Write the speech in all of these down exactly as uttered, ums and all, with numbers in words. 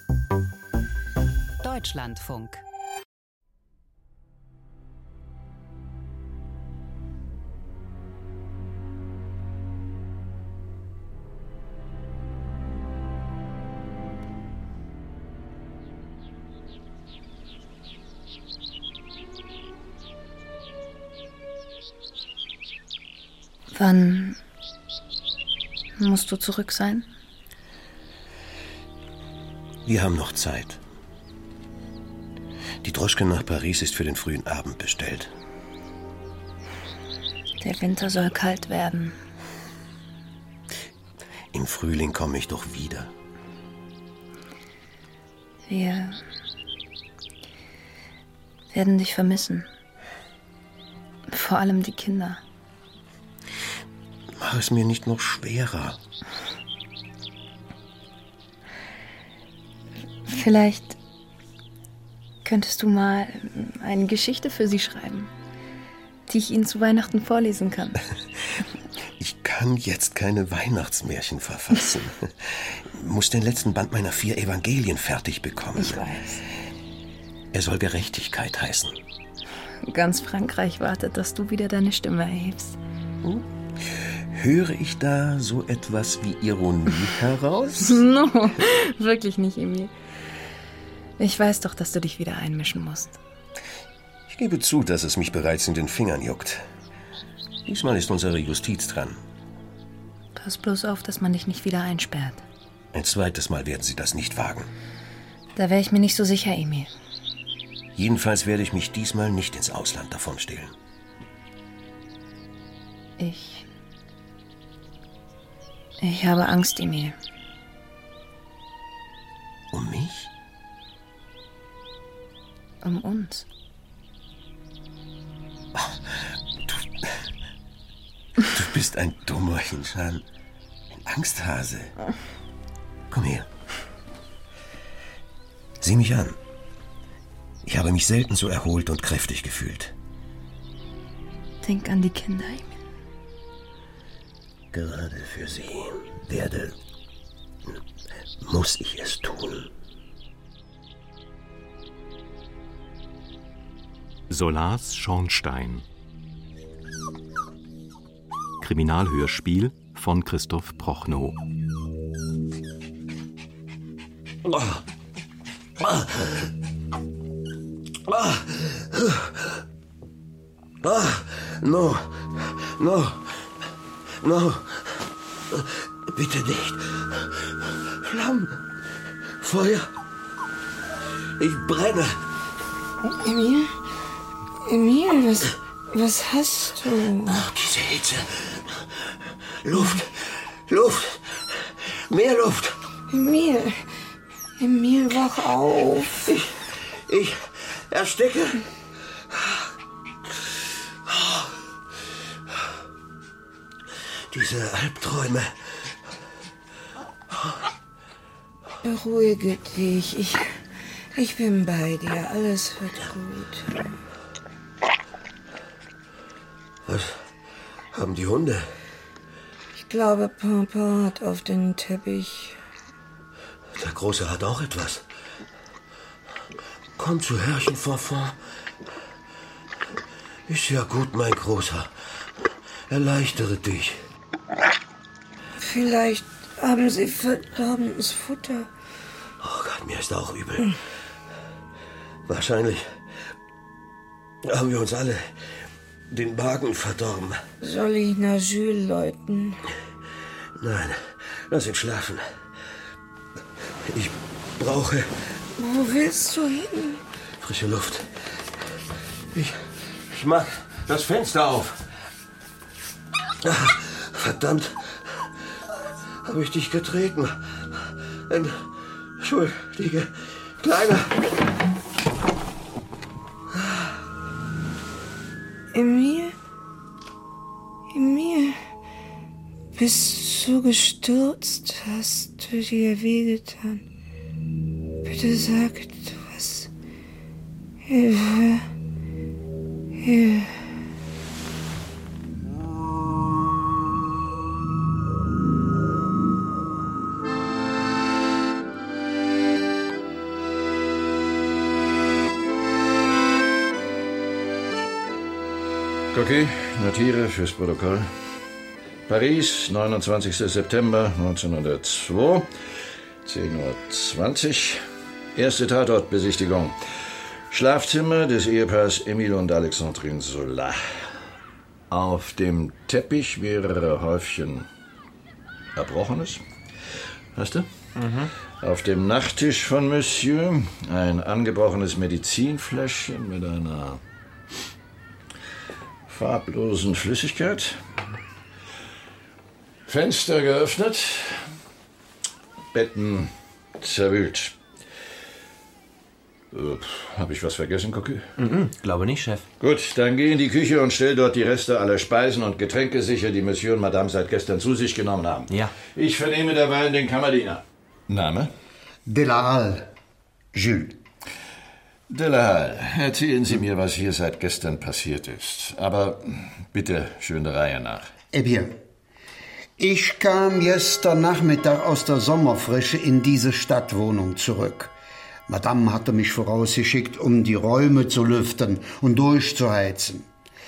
Deutschlandfunk. Wann musst du zurück sein? Wir haben noch Zeit. Die Droschke nach Paris ist für den frühen Abend bestellt. Der Winter soll kalt werden. Im Frühling komme ich doch wieder. Wir werden dich vermissen. Vor allem die Kinder. Mach es mir nicht noch schwerer. Vielleicht könntest du mal eine Geschichte für sie schreiben, die ich ihnen zu Weihnachten vorlesen kann. Ich kann jetzt keine Weihnachtsmärchen verfassen. Muss den letzten Band meiner vier Evangelien fertig bekommen. Ich weiß. Er soll Gerechtigkeit heißen. Ganz Frankreich wartet, dass du wieder deine Stimme erhebst. Hm? Höre ich da so etwas wie Ironie heraus? No, wirklich nicht, Emil. Ich weiß doch, dass du dich wieder einmischen musst. Ich gebe zu, dass es mich bereits in den Fingern juckt. Diesmal ist unsere Justiz dran. Pass bloß auf, dass man dich nicht wieder einsperrt. Ein zweites Mal werden sie das nicht wagen. Da wäre ich mir nicht so sicher, Emil. Jedenfalls werde ich mich diesmal nicht ins Ausland davonstehlen. Ich... Ich habe Angst, Emil. Um mich? Um uns. Du, du bist ein Dummerchen, Schan. Ein Angsthase. Komm her. Sieh mich an. Ich habe mich selten so erholt und kräftig gefühlt. Denk an die Kinder, Emil. Gerade für sie werde, muss ich es tun. Solars Schornstein. Kriminalhörspiel von Christoph Prochnow. Oh. Oh. Oh. Oh. No, no, no, bitte nicht. Flammen, Feuer, ich brenne. Emil? Emil, was, was hast du? Ach, diese Hitze. Luft, Luft, mehr Luft. Emil, Emil, wach auf. Ich, ich ersticke. Diese Albträume. Beruhige dich. Ich, ich bin bei dir. Alles wird gut. Was haben die Hunde? Ich glaube, Papa hat auf den Teppich. Der Große hat auch etwas. Komm zu Herrchen, Fanfan. Ist ja gut, mein Großer. Erleichtere dich. Vielleicht haben sie verdorbenes Futter. Oh Gott, mir ist auch übel. Hm. Wahrscheinlich haben wir uns alle den Magen verdorben. Soll ich nach Jules läuten? Nein, lass ihn schlafen. Ich brauche... Wo willst du hin? Frische Luft. Ich, ich mach das Fenster auf. Ach, verdammt. Habe ich dich getreten? Entschuldige, Kleiner. Emil? Emil? Bist du gestürzt? Hast du dir wehgetan? Bitte sag etwas. Hilfe. Hilfe. Okay, notiere fürs Protokoll. Paris, neunundzwanzigster September neunzehnhundertzwei, zehn Uhr zwanzig. Erste Tatortbesichtigung. Schlafzimmer des Ehepaars Emile und Alexandrine Zola. Auf dem Teppich mehrere Häufchen Erbrochenes. Hast du? Mhm. Auf dem Nachttisch von Monsieur ein angebrochenes Medizinfläschchen mit einer farblosen Flüssigkeit. Fenster geöffnet. Betten zerwühlt. Äh, Habe ich was vergessen, Cocu? Mhm, glaube nicht, Chef. Gut, dann geh in die Küche und stell dort die Reste aller Speisen und Getränke sicher, die Monsieur und Madame seit gestern zu sich genommen haben. Ja. Ich vernehme derweil den Kammerdiener. Name? De la Halle, Jules. De la Halle, erzählen Sie mir, was hier seit gestern passiert ist. Aber bitte schön der Reihe nach. Eh bien, ich kam gestern Nachmittag aus der Sommerfrische in diese Stadtwohnung zurück. Madame hatte mich vorausgeschickt, um die Räume zu lüften und durchzuheizen.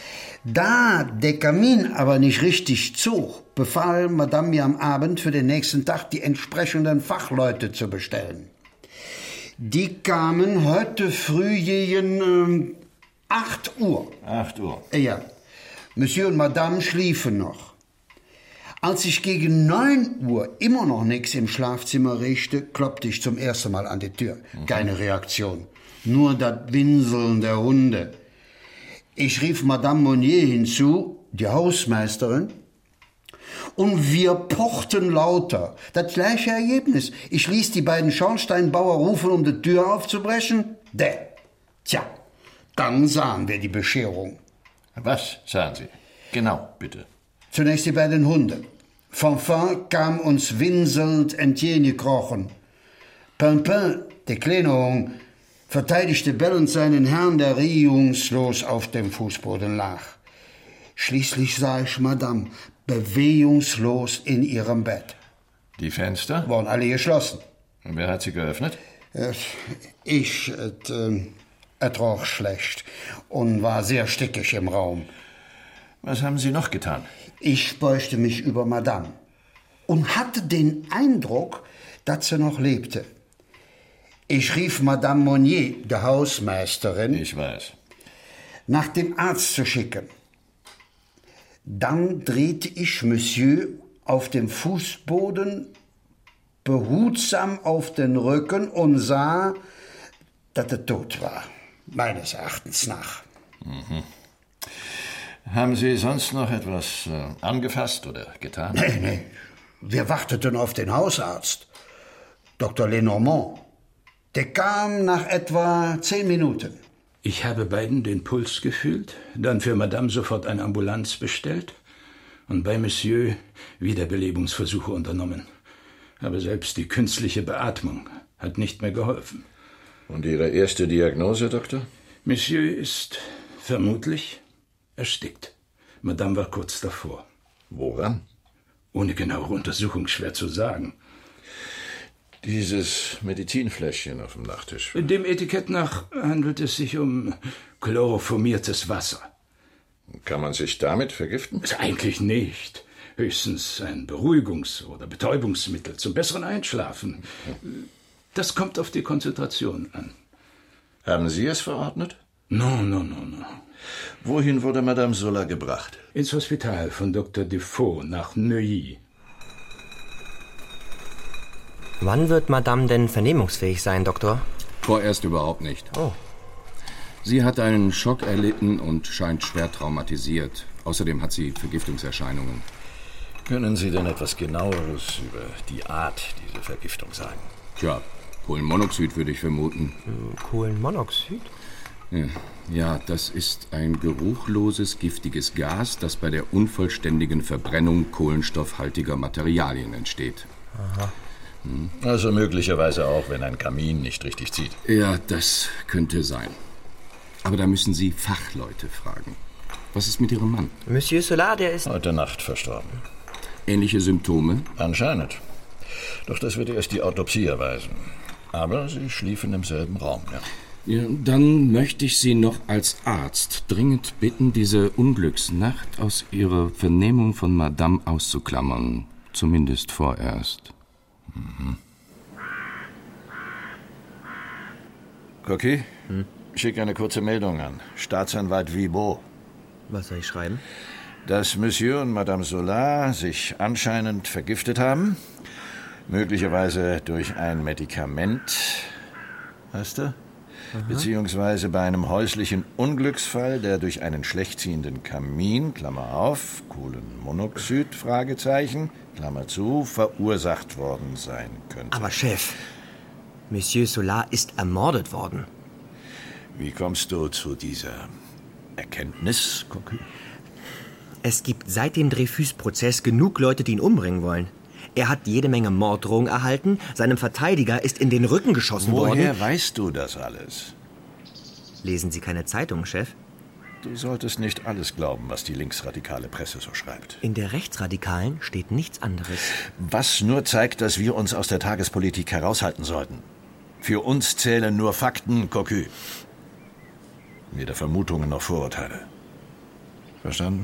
Da der Kamin aber nicht richtig zog, befahl Madame mir am Abend für den nächsten Tag die entsprechenden Fachleute zu bestellen. Die kamen heute früh gegen ähm, acht Uhr. acht Uhr? Ja. Monsieur und Madame schliefen noch. Als ich gegen neun Uhr immer noch nichts im Schlafzimmer riechte, klopfte ich zum ersten Mal an die Tür. Mhm. Keine Reaktion. Nur das Winseln der Hunde. Ich rief Madame Monnier hinzu, die Hausmeisterin, und wir pochten lauter. Das gleiche Ergebnis. Ich ließ die beiden Schornsteinbauer rufen, um die Tür aufzubrechen. Der. Tja, dann sahen wir die Bescherung. Was sahen Sie? Genau, bitte. Zunächst die beiden Hunde. Fanfan kam uns winselnd entgegengekrochen. Pimpin, der kleine Hund, verteidigte bellend seinen Herrn, der regungslos auf dem Fußboden lag. Schließlich sah ich Madame bewegungslos in ihrem Bett. Die Fenster? Waren alle geschlossen. Und wer hat sie geöffnet? Ich, et, äh, et roch schlecht und war sehr stickig im Raum. Was haben Sie noch getan? Ich beugte mich über Madame und hatte den Eindruck, dass sie noch lebte. Ich rief Madame Monnier, der Hausmeisterin, ich weiß, nach dem Arzt zu schicken. Dann drehte ich Monsieur auf dem Fußboden behutsam auf den Rücken und sah, dass er tot war, meines Erachtens nach. Mhm. Haben Sie sonst noch etwas äh, angefasst oder getan? Nee, nee. Wir warteten auf den Hausarzt, Doktor Lenormand. Der kam nach etwa zehn Minuten. Ich habe beiden den Puls gefühlt, dann für Madame sofort eine Ambulanz bestellt und bei Monsieur Wiederbelebungsversuche unternommen. Aber selbst die künstliche Beatmung hat nicht mehr geholfen. Und Ihre erste Diagnose, Doktor? Monsieur ist vermutlich erstickt. Madame war kurz davor. Woran? Ohne genaue Untersuchung schwer zu sagen. Dieses Medizinfläschchen auf dem Nachttisch. Dem Etikett nach handelt es sich um chloroformiertes Wasser. Kann man sich damit vergiften? Eigentlich nicht. Höchstens ein Beruhigungs- oder Betäubungsmittel zum besseren Einschlafen. Das kommt auf die Konzentration an. Haben Sie es verordnet? No, no, no, no. Wohin wurde Madame Zola gebracht? Ins Hospital von Doktor Defoe nach Neuilly. Wann wird Madame denn vernehmungsfähig sein, Doktor? Vorerst überhaupt nicht. Oh. Sie hat einen Schock erlitten und scheint schwer traumatisiert. Außerdem hat sie Vergiftungserscheinungen. Können Sie denn etwas Genaueres über die Art dieser Vergiftung sagen? Tja, Kohlenmonoxid würde ich vermuten. Kohlenmonoxid? Ja, ja, das ist ein geruchloses, giftiges Gas, das bei der unvollständigen Verbrennung kohlenstoffhaltiger Materialien entsteht. Aha. Hm. Also möglicherweise auch, wenn ein Kamin nicht richtig zieht. Ja, das könnte sein. Aber da müssen Sie Fachleute fragen. Was ist mit Ihrem Mann? Monsieur Zola, der ist... Heute Nacht verstorben. Ähnliche Symptome? Anscheinend. Doch das wird erst die Autopsie erweisen. Aber sie schliefen im selben Raum, ja. Ja, dann möchte ich Sie noch als Arzt dringend bitten, diese Unglücksnacht aus Ihrer Vernehmung von Madame auszuklammern. Zumindest vorerst. Mhm. Coquille, hm? Schick eine kurze Meldung an. Staatsanwalt Vibot. Was soll ich schreiben? Dass Monsieur und Madame Solar sich anscheinend vergiftet haben. Möglicherweise durch ein Medikament. Weißt du? Aha. Beziehungsweise bei einem häuslichen Unglücksfall, der durch einen schlecht ziehenden Kamin, Klammer auf, Kohlenmonoxid, Fragezeichen, Klammer zu, verursacht worden sein könnte. Aber Chef, Monsieur Solar ist ermordet worden. Wie kommst du zu dieser Erkenntnis, Coquille? Es gibt seit dem Dreyfus-Prozess genug Leute, die ihn umbringen wollen. Er hat jede Menge Morddrohungen erhalten, seinem Verteidiger ist in den Rücken geschossen Woher worden. Woher weißt du das alles? Lesen Sie keine Zeitung, Chef? Du solltest nicht alles glauben, was die linksradikale Presse so schreibt. In der Rechtsradikalen steht nichts anderes. Was nur zeigt, dass wir uns aus der Tagespolitik heraushalten sollten. Für uns zählen nur Fakten, Coquille. Weder Vermutungen noch Vorurteile. Verstanden?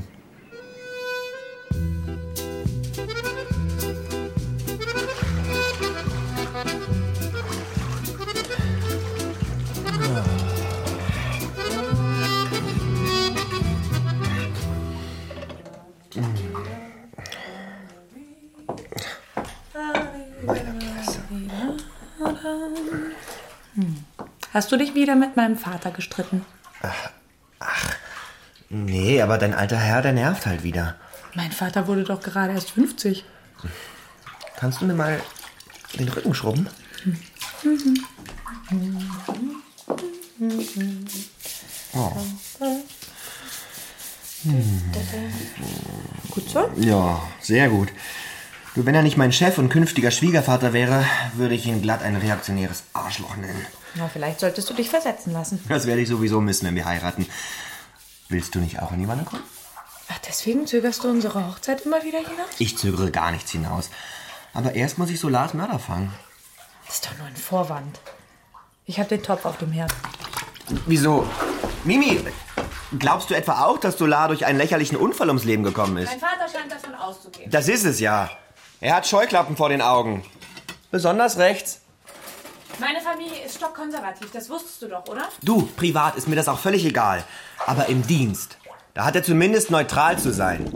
Hm. Hast du dich wieder mit meinem Vater gestritten? Ach, ach, nee, aber dein alter Herr, der nervt halt wieder. Mein Vater wurde doch gerade erst fünfzig. Kannst du mir mal den Rücken schrubben? Oh. Hm. Gut so? Ja, sehr gut. Du, wenn er nicht mein Chef und künftiger Schwiegervater wäre, würde ich ihn glatt ein reaktionäres Arschloch nennen. Na, vielleicht solltest du dich versetzen lassen. Das werde ich sowieso müssen, wenn wir heiraten. Willst du nicht auch in die Wanne kommen? Ach, deswegen zögerst du unsere Hochzeit immer wieder hinaus? Ich zögere gar nichts hinaus. Aber erst muss ich Solars Mörder fangen. Das ist doch nur ein Vorwand. Ich habe den Topf auf dem Herd. Wieso? Mimi, glaubst du etwa auch, dass Solar durch einen lächerlichen Unfall ums Leben gekommen ist? Mein Vater scheint davon auszugehen. Das ist es ja. Er hat Scheuklappen vor den Augen. Besonders rechts. Meine Familie ist stockkonservativ, das wusstest du doch, oder? Du, privat ist mir das auch völlig egal. Aber im Dienst, da hat er zumindest neutral zu sein.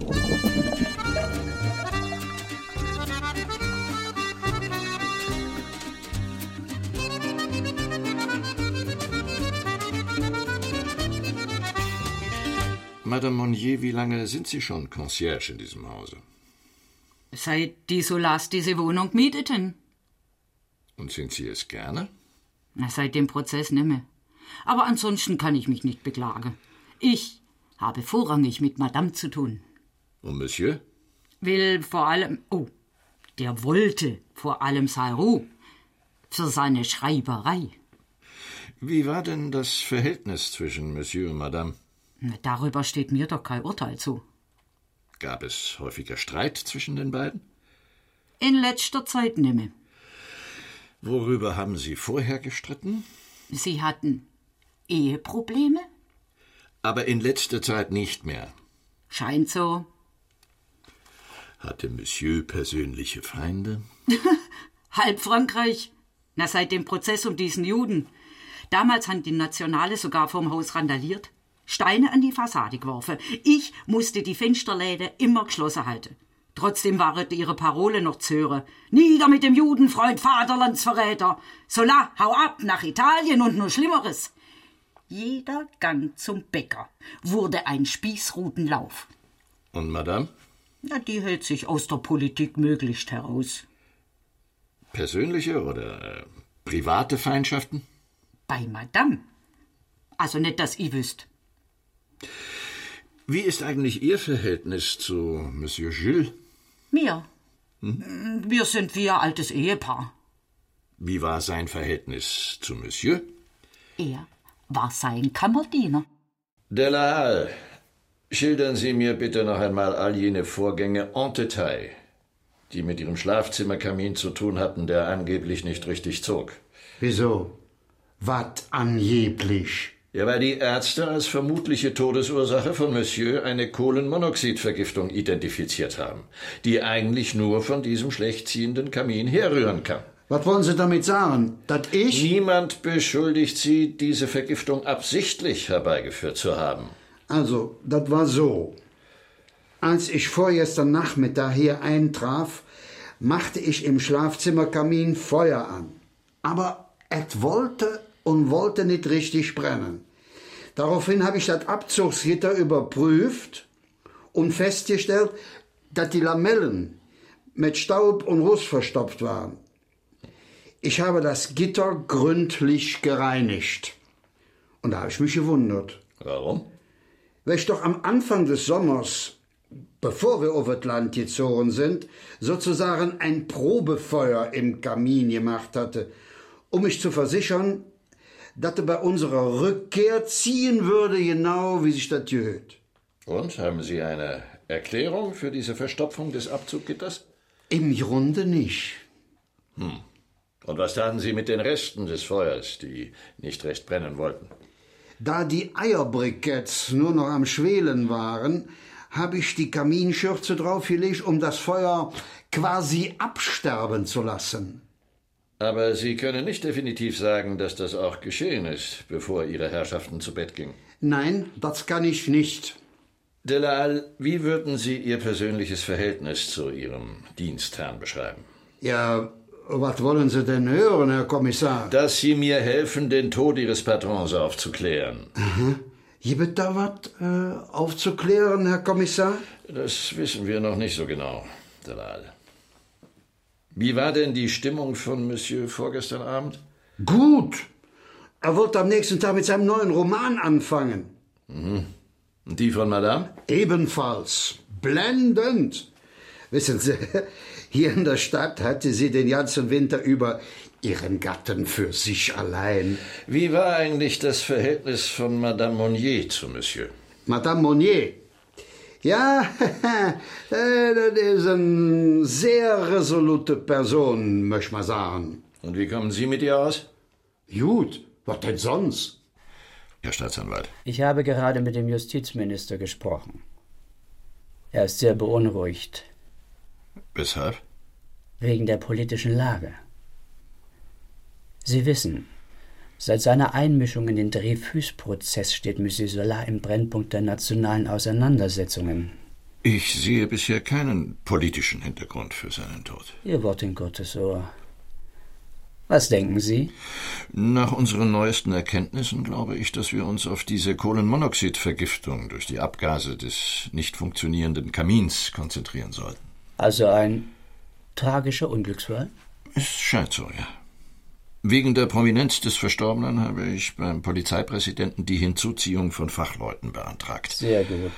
Madame Monnier, wie lange sind Sie schon Concierge in diesem Hause? Seit die Solars diese Wohnung mieteten. Und sind Sie es gerne? Na, seit dem Prozess nimmer. Aber ansonsten kann ich mich nicht beklagen. Ich habe vorrangig mit Madame zu tun. Und Monsieur? Will vor allem... Oh, der wollte vor allem seine Ruhe. Für seine Schreiberei. Wie war denn das Verhältnis zwischen Monsieur und Madame? Darüber steht mir doch kein Urteil zu. Gab es häufiger Streit zwischen den beiden? In letzter Zeit nimmer. Worüber haben Sie vorher gestritten? Sie hatten Eheprobleme? Aber in letzter Zeit nicht mehr. Scheint so. Hatte Monsieur persönliche Feinde? Halb Frankreich. Na, seit dem Prozess um diesen Juden. Damals haben die Nationale sogar vorm Haus randaliert. Steine an die Fassade geworfen. Ich musste die Fensterläden immer geschlossen halten. Trotzdem waren ihre Parole noch zu hören. Nieder mit dem Judenfreund, Vaterlandsverräter. Sola, hau ab, nach Italien und nur Schlimmeres. Jeder Gang zum Bäcker wurde ein Spießrutenlauf. Und Madame? Na, die hält sich aus der Politik möglichst heraus. Persönliche oder äh, private Feindschaften? Bei Madame. Also nicht, dass ich wüsste. Wie ist eigentlich Ihr Verhältnis zu Monsieur Jules? Mir? Hm? Wir sind wie ein altes Ehepaar. Wie war sein Verhältnis zu Monsieur? Er war sein Kammerdiener. De la Halle, schildern Sie mir bitte noch einmal all jene Vorgänge en Detail, die mit Ihrem Schlafzimmerkamin zu tun hatten, der angeblich nicht richtig zog. Wieso? Was angeblich? Ja, weil die Ärzte als vermutliche Todesursache von Monsieur eine Kohlenmonoxidvergiftung identifiziert haben, die eigentlich nur von diesem schlecht ziehenden Kamin herrühren kann. Was wollen Sie damit sagen? Dass ich... Niemand beschuldigt Sie, diese Vergiftung absichtlich herbeigeführt zu haben. Also, das war so. Als ich vorgestern Nachmittag hier eintraf, machte ich im Schlafzimmerkamin Feuer an. Aber es wollte und wollte nicht richtig brennen. Daraufhin habe ich das Abzugsgitter überprüft und festgestellt, dass die Lamellen mit Staub und Ruß verstopft waren. Ich habe das Gitter gründlich gereinigt. Und da habe ich mich gewundert. Warum? Weil ich doch am Anfang des Sommers, bevor wir auf das Land gezogen sind, sozusagen ein Probefeuer im Kamin gemacht hatte, um mich zu versichern, dass er bei unserer Rückkehr ziehen würde, genau wie sich das gehört. Und, haben Sie eine Erklärung für diese Verstopfung des Abzuggitters? Im Grunde nicht. Hm. Und was taten Sie mit den Resten des Feuers, die nicht recht brennen wollten? Da die Eierbriketts nur noch am Schwelen waren, habe ich die Kaminschürze draufgelegt, um das Feuer quasi absterben zu lassen. Aber Sie können nicht definitiv sagen, dass das auch geschehen ist, bevor Ihre Herrschaften zu Bett gingen. Nein, das kann ich nicht. Delal, wie würden Sie Ihr persönliches Verhältnis zu Ihrem Dienstherrn beschreiben? Ja, was wollen Sie denn hören, Herr Kommissar? Dass Sie mir helfen, den Tod Ihres Patrons aufzuklären. Aha. Gibt da was äh, aufzuklären, Herr Kommissar? Das wissen wir noch nicht so genau, Delal. Wie war denn die Stimmung von Monsieur vorgestern Abend? Gut. Er wollte am nächsten Tag mit seinem neuen Roman anfangen. Mhm. Und die von Madame? Ebenfalls. Blendend. Wissen Sie, hier in der Stadt hatte sie den ganzen Winter über ihren Gatten für sich allein. Wie war eigentlich das Verhältnis von Madame Monnier zu Monsieur? Madame Monnier? Ja, das ist eine sehr resolute Person, möchte man sagen. Und wie kommen Sie mit ihr aus? Gut, was denn sonst? Herr Staatsanwalt. Ich habe gerade mit dem Justizminister gesprochen. Er ist sehr beunruhigt. Weshalb? Wegen der politischen Lage. Sie wissen, seit seiner Einmischung in den Dreyfus-Prozess steht Monsieur Zola im Brennpunkt der nationalen Auseinandersetzungen. Ich sehe bisher keinen politischen Hintergrund für seinen Tod. Ihr Wort in Gottes Ohr. Was denken Sie? Nach unseren neuesten Erkenntnissen glaube ich, dass wir uns auf diese Kohlenmonoxidvergiftung durch die Abgase des nicht funktionierenden Kamins konzentrieren sollten. Also ein tragischer Unglücksfall? Es scheint so, ja. Wegen der Prominenz des Verstorbenen habe ich beim Polizeipräsidenten die Hinzuziehung von Fachleuten beantragt. Sehr gut.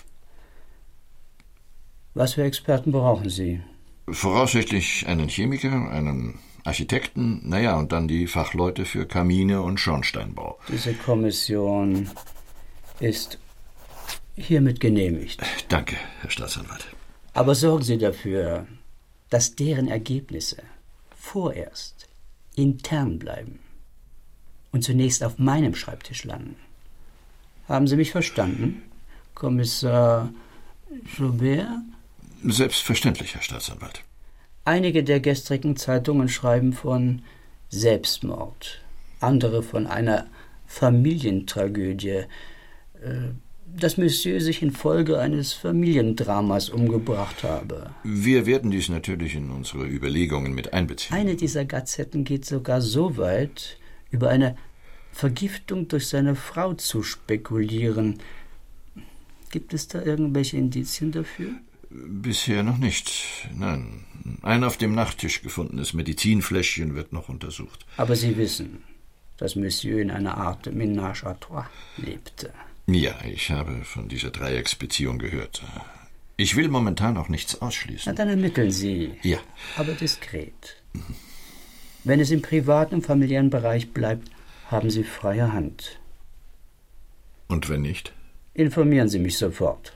Was für Experten brauchen Sie? Voraussichtlich einen Chemiker, einen Architekten, naja, und dann die Fachleute für Kamine und Schornsteinbau. Diese Kommission ist hiermit genehmigt. Danke, Herr Staatsanwalt. Aber sorgen Sie dafür, dass deren Ergebnisse vorerst intern bleiben und zunächst auf meinem Schreibtisch landen. Haben Sie mich verstanden, Kommissar Joubert? Selbstverständlich, Herr Staatsanwalt. Einige der gestrigen Zeitungen schreiben von Selbstmord, andere von einer Familientragödie, dass Monsieur sich infolge eines Familiendramas umgebracht habe. Wir werden dies natürlich in unsere Überlegungen mit einbeziehen. Eine dieser Gazetten geht sogar so weit, über eine Vergiftung durch seine Frau zu spekulieren. Gibt es da irgendwelche Indizien dafür? Bisher noch nicht, nein. Ein auf dem Nachttisch gefundenes Medizinfläschchen wird noch untersucht. Aber Sie wissen, dass Monsieur in einer Art Ménage à trois lebte. Ja, ich habe von dieser Dreiecksbeziehung gehört. Ich will momentan auch nichts ausschließen. Na, dann ermitteln Sie. Ja. Aber diskret. Mhm. Wenn es im privaten und familiären Bereich bleibt, haben Sie freie Hand. Und wenn nicht? Informieren Sie mich sofort.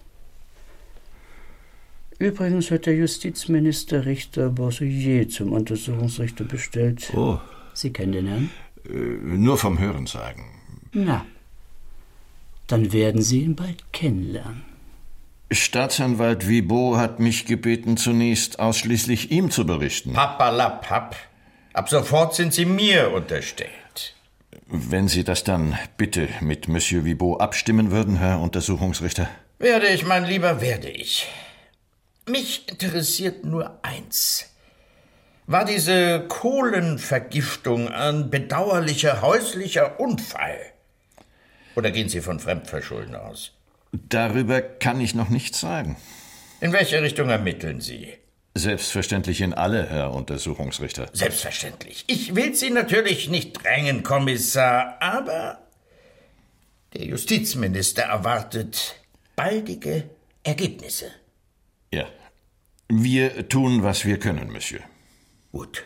Übrigens hat der Justizminister Richter Bossuet zum Untersuchungsrichter bestellt. Oh. Sie kennen den Herrn? Äh, nur vom Hörensagen. Na, dann werden Sie ihn bald kennenlernen. Staatsanwalt Wibo hat mich gebeten, zunächst ausschließlich ihm zu berichten. Papperlapapp. Ab sofort sind Sie mir unterstellt. Wenn Sie das dann bitte mit Monsieur Wibo abstimmen würden, Herr Untersuchungsrichter. Werde ich, mein Lieber, werde ich. Mich interessiert nur eins. War diese Kohlenvergiftung ein bedauerlicher häuslicher Unfall? Oder gehen Sie von Fremdverschulden aus? Darüber kann ich noch nichts sagen. In welche Richtung ermitteln Sie? Selbstverständlich in alle, Herr Untersuchungsrichter. Selbstverständlich. Ich will Sie natürlich nicht drängen, Kommissar, aber der Justizminister erwartet baldige Ergebnisse. Ja. Wir tun, was wir können, Monsieur. Gut.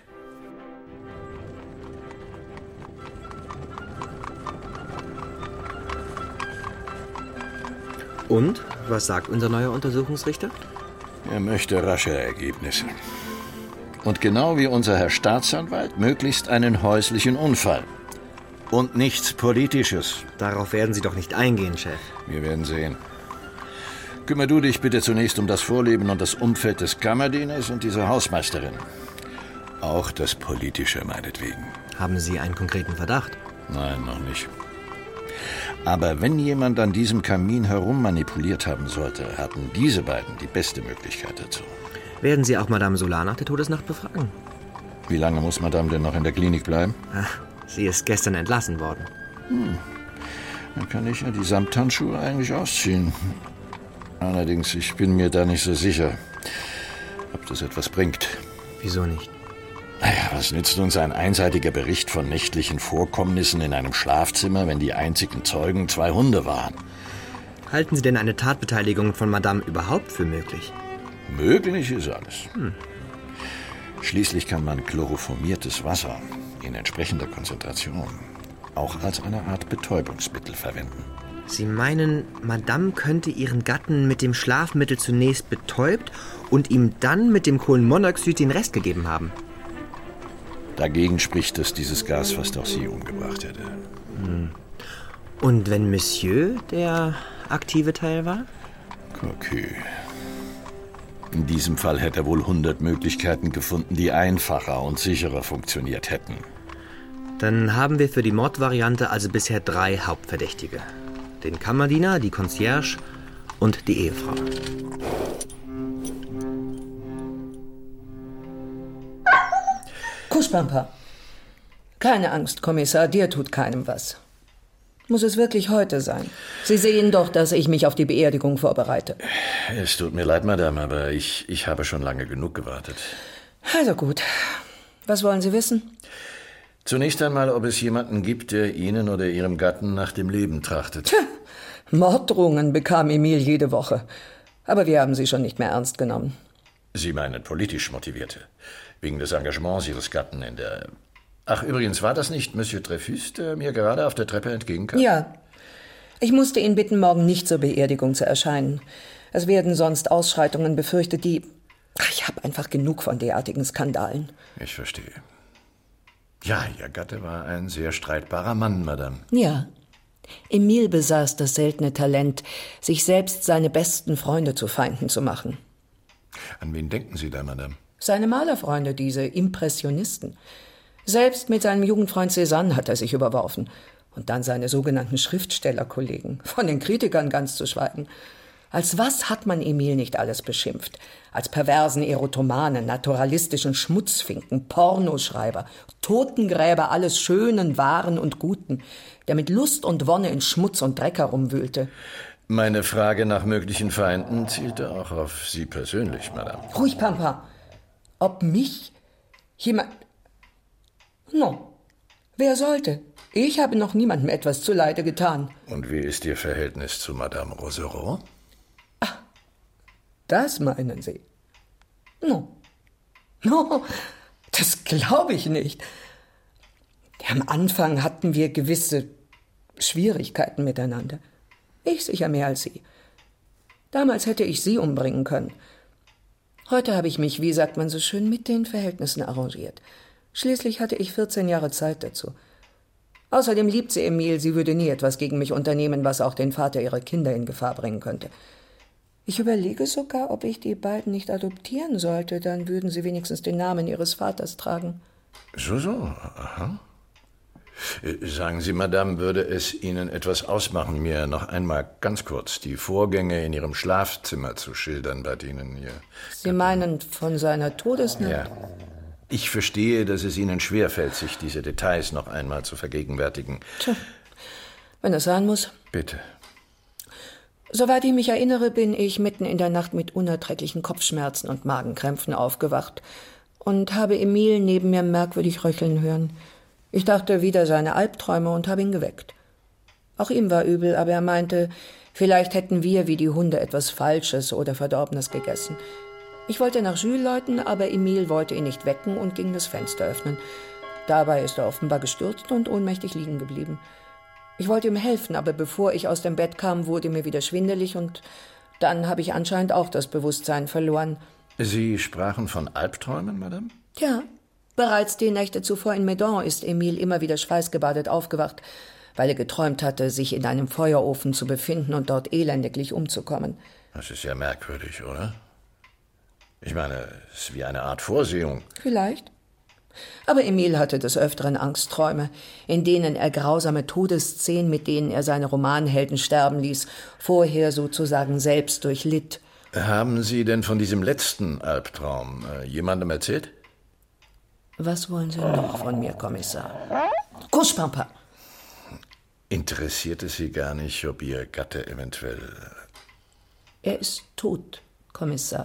Und? Was sagt unser neuer Untersuchungsrichter? Er möchte rasche Ergebnisse. Und genau wie unser Herr Staatsanwalt möglichst einen häuslichen Unfall. Und nichts Politisches. Darauf werden Sie doch nicht eingehen, Chef. Wir werden sehen. Kümmer du dich bitte zunächst um das Vorleben und das Umfeld des Kammerdieners und dieser Hausmeisterin. Auch das Politische meinetwegen. Haben Sie einen konkreten Verdacht? Nein, noch nicht. Aber wenn jemand an diesem Kamin herummanipuliert haben sollte, hatten diese beiden die beste Möglichkeit dazu. Werden Sie auch Madame Solar nach der Todesnacht befragen? Wie lange muss Madame denn noch in der Klinik bleiben? Ach, sie ist gestern entlassen worden. Hm. Dann kann ich ja die Samthandschuhe eigentlich ausziehen. Allerdings, ich bin mir da nicht so sicher, ob das etwas bringt. Wieso nicht? Naja, was nützt uns ein einseitiger Bericht von nächtlichen Vorkommnissen in einem Schlafzimmer, wenn die einzigen Zeugen zwei Hunde waren? Halten Sie denn eine Tatbeteiligung von Madame überhaupt für möglich? Möglich ist alles. Hm. Schließlich kann man chloroformiertes Wasser in entsprechender Konzentration auch als eine Art Betäubungsmittel verwenden. Sie meinen, Madame könnte ihren Gatten mit dem Schlafmittel zunächst betäubt und ihm dann mit dem Kohlenmonoxid den Rest gegeben haben? Dagegen spricht, dass dieses Gas fast auch sie umgebracht hätte. Hm. Und wenn Monsieur der aktive Teil war? Cocu. In diesem Fall hätte er wohl hundert Möglichkeiten gefunden, die einfacher und sicherer funktioniert hätten. Dann haben wir für die Mordvariante also bisher drei Hauptverdächtige. Den Kammerdiener, die Concierge und die Ehefrau. Kuschpampa. Keine Angst, Kommissar, dir tut keinem was. Muss es wirklich heute sein? Sie sehen doch, dass ich mich auf die Beerdigung vorbereite. Es tut mir leid, Madame, aber ich, ich habe schon lange genug gewartet. Also gut. Was wollen Sie wissen? Zunächst einmal, ob es jemanden gibt, der Ihnen oder Ihrem Gatten nach dem Leben trachtet. Tja, Morddrohungen bekam Emil jede Woche. Aber wir haben sie schon nicht mehr ernst genommen. Sie meinen politisch motivierte? Wegen des Engagements Ihres Gatten in der... Ach, übrigens, war das nicht Monsieur Dreyfus, der mir gerade auf der Treppe entgegenkam? Ja. Ich musste ihn bitten, morgen nicht zur Beerdigung zu erscheinen. Es werden sonst Ausschreitungen befürchtet, die... Ich habe einfach genug von derartigen Skandalen. Ich verstehe. Ja, Ihr Gatte war ein sehr streitbarer Mann, Madame. Ja. Emil besaß das seltene Talent, sich selbst seine besten Freunde zu Feinden zu machen. An wen denken Sie da, Madame? Seine Malerfreunde, diese Impressionisten. Selbst mit seinem Jugendfreund Cézanne hat er sich überworfen. Und dann seine sogenannten Schriftstellerkollegen, von den Kritikern ganz zu schweigen. Als was hat man Emil nicht alles beschimpft? Als perversen Erotomanen, naturalistischen Schmutzfinken, Pornoschreiber, Totengräber alles Schönen, Wahren und Guten, der mit Lust und Wonne in Schmutz und Dreck herumwühlte. Meine Frage nach möglichen Feinden zielte auch auf Sie persönlich, Madame. Ruhig, Pampa. Ob mich jemand... No. Wer sollte? Ich habe noch niemandem etwas zuleide getan. Und wie ist Ihr Verhältnis zu Madame Rosereau? Ach, das meinen Sie? No. No, das glaube ich nicht. Am Anfang hatten wir gewisse Schwierigkeiten miteinander. Ich sicher mehr als Sie. Damals hätte ich Sie umbringen können. Heute habe ich mich, wie sagt man so schön, mit den Verhältnissen arrangiert. Schließlich hatte ich vierzehn Jahre Zeit dazu. Außerdem liebt sie Emil, sie würde nie etwas gegen mich unternehmen, was auch den Vater ihrer Kinder in Gefahr bringen könnte. Ich überlege sogar, ob ich die beiden nicht adoptieren sollte, dann würden sie wenigstens den Namen ihres Vaters tragen. So, so, aha. Sagen Sie, Madame, würde es Ihnen etwas ausmachen, mir noch einmal ganz kurz die Vorgänge in Ihrem Schlafzimmer zu schildern, bei denen ihr... Sie meinen von seiner Todesnacht? Ja. Ich verstehe, dass es Ihnen schwerfällt, sich diese Details noch einmal zu vergegenwärtigen. Tja, wenn es sein muss. Bitte. Soweit ich mich erinnere, bin ich mitten in der Nacht mit unerträglichen Kopfschmerzen und Magenkrämpfen aufgewacht und habe Emil neben mir merkwürdig röcheln hören. Ich dachte wieder seine Albträume und habe ihn geweckt. Auch ihm war übel, aber er meinte, vielleicht hätten wir wie die Hunde etwas Falsches oder Verdorbenes gegessen. Ich wollte nach Jules läuten, aber Emil wollte ihn nicht wecken und ging das Fenster öffnen. Dabei ist er offenbar gestürzt und ohnmächtig liegen geblieben. Ich wollte ihm helfen, aber bevor ich aus dem Bett kam, wurde mir wieder schwindelig und dann habe ich anscheinend auch das Bewusstsein verloren. Sie sprachen von Albträumen, Madame? Ja, bereits die Nächte zuvor in Meudon ist Emil immer wieder schweißgebadet aufgewacht, weil er geträumt hatte, sich in einem Feuerofen zu befinden und dort elendiglich umzukommen. Das ist ja merkwürdig, oder? Ich meine, es ist wie eine Art Vorsehung. Vielleicht. Aber Emil hatte des Öfteren Angstträume, in denen er grausame Todesszenen, mit denen er seine Romanhelden sterben ließ, vorher sozusagen selbst durchlitt. Haben Sie denn von diesem letzten Albtraum äh, jemandem erzählt? Was wollen Sie noch von mir, Kommissar? Kusch, Pampa! Interessiert es Sie gar nicht, ob Ihr Gatte eventuell... Er ist tot, Kommissar.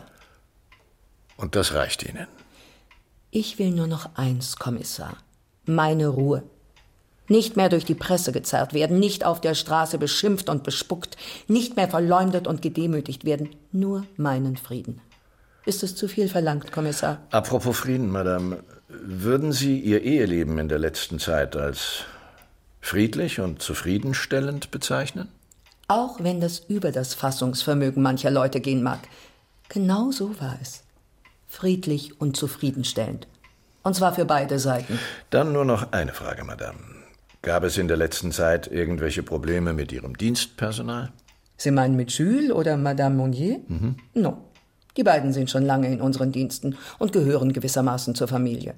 Und das reicht Ihnen? Ich will nur noch eins, Kommissar. Meine Ruhe. Nicht mehr durch die Presse gezerrt werden, nicht auf der Straße beschimpft und bespuckt, nicht mehr verleumdet und gedemütigt werden. Nur meinen Frieden. Ist es zu viel verlangt, Kommissar? Apropos Frieden, Madame. Würden Sie Ihr Eheleben in der letzten Zeit als friedlich und zufriedenstellend bezeichnen? Auch wenn das über das Fassungsvermögen mancher Leute gehen mag. Genau so war es. Friedlich und zufriedenstellend. Und zwar für beide Seiten. Dann nur noch eine Frage, Madame. Gab es in der letzten Zeit irgendwelche Probleme mit Ihrem Dienstpersonal? Sie meinen mit Jules oder Madame Monnier? Mhm. No. Die beiden sind schon lange in unseren Diensten und gehören gewissermaßen zur Familie.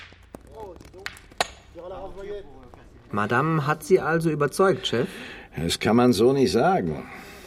Madame hat Sie also überzeugt, Chef? Das kann man so nicht sagen.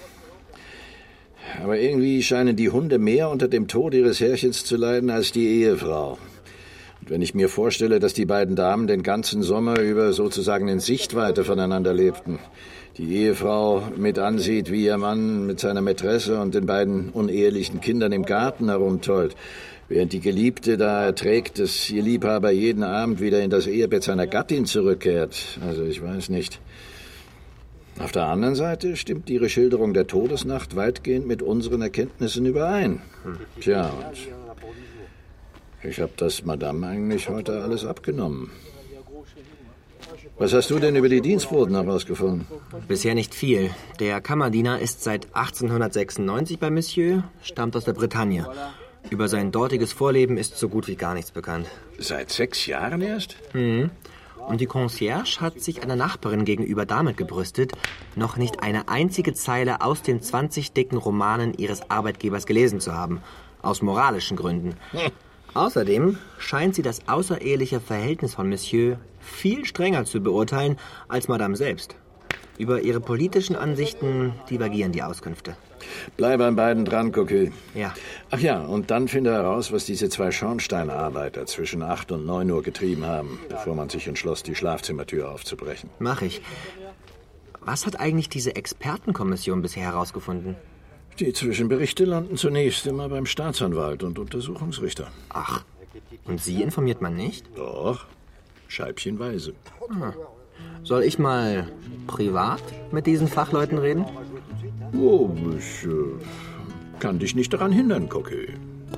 Aber irgendwie scheinen die Hunde mehr unter dem Tod ihres Herrchens zu leiden als die Ehefrau. Und wenn ich mir vorstelle, dass die beiden Damen den ganzen Sommer über sozusagen in Sichtweite voneinander lebten, die Ehefrau mit ansieht, wie ihr Mann mit seiner Mätresse und den beiden unehelichen Kindern im Garten herumtollt, während die Geliebte da erträgt, dass ihr Liebhaber jeden Abend wieder in das Ehebett seiner Gattin zurückkehrt. Also ich weiß nicht. Auf der anderen Seite stimmt Ihre Schilderung der Todesnacht weitgehend mit unseren Erkenntnissen überein. Tja, und ich habe das Madame eigentlich heute alles abgenommen. Was hast du denn über die Dienstboten herausgefunden? Bisher nicht viel. Der Kammerdiener ist seit achtzehnhundertsechsundneunzig bei Monsieur, stammt aus der Bretagne. Über sein dortiges Vorleben ist so gut wie gar nichts bekannt. Seit sechs Jahren erst? Mhm. Und die Concierge hat sich einer Nachbarin gegenüber damit gebrüstet, noch nicht eine einzige Zeile aus den zwanzig dicken Romanen ihres Arbeitgebers gelesen zu haben. Aus moralischen Gründen. Hm. Außerdem scheint sie das außereheliche Verhältnis von Monsieur viel strenger zu beurteilen als Madame selbst. Über ihre politischen Ansichten divergieren die Auskünfte. Bleib an beiden dran, Coquille. Ja. Ach ja, und dann finde heraus, was diese zwei Schornsteinarbeiter zwischen acht und neun Uhr getrieben haben, bevor man sich entschloss, die Schlafzimmertür aufzubrechen. Mach ich. Was hat eigentlich diese Expertenkommission bisher herausgefunden? Die Zwischenberichte landen zunächst immer beim Staatsanwalt und Untersuchungsrichter. Ach, und Sie informiert man nicht? Doch, scheibchenweise. Hm. Soll ich mal privat mit diesen Fachleuten reden? Oh, ich äh, kann dich nicht daran hindern, Coquille.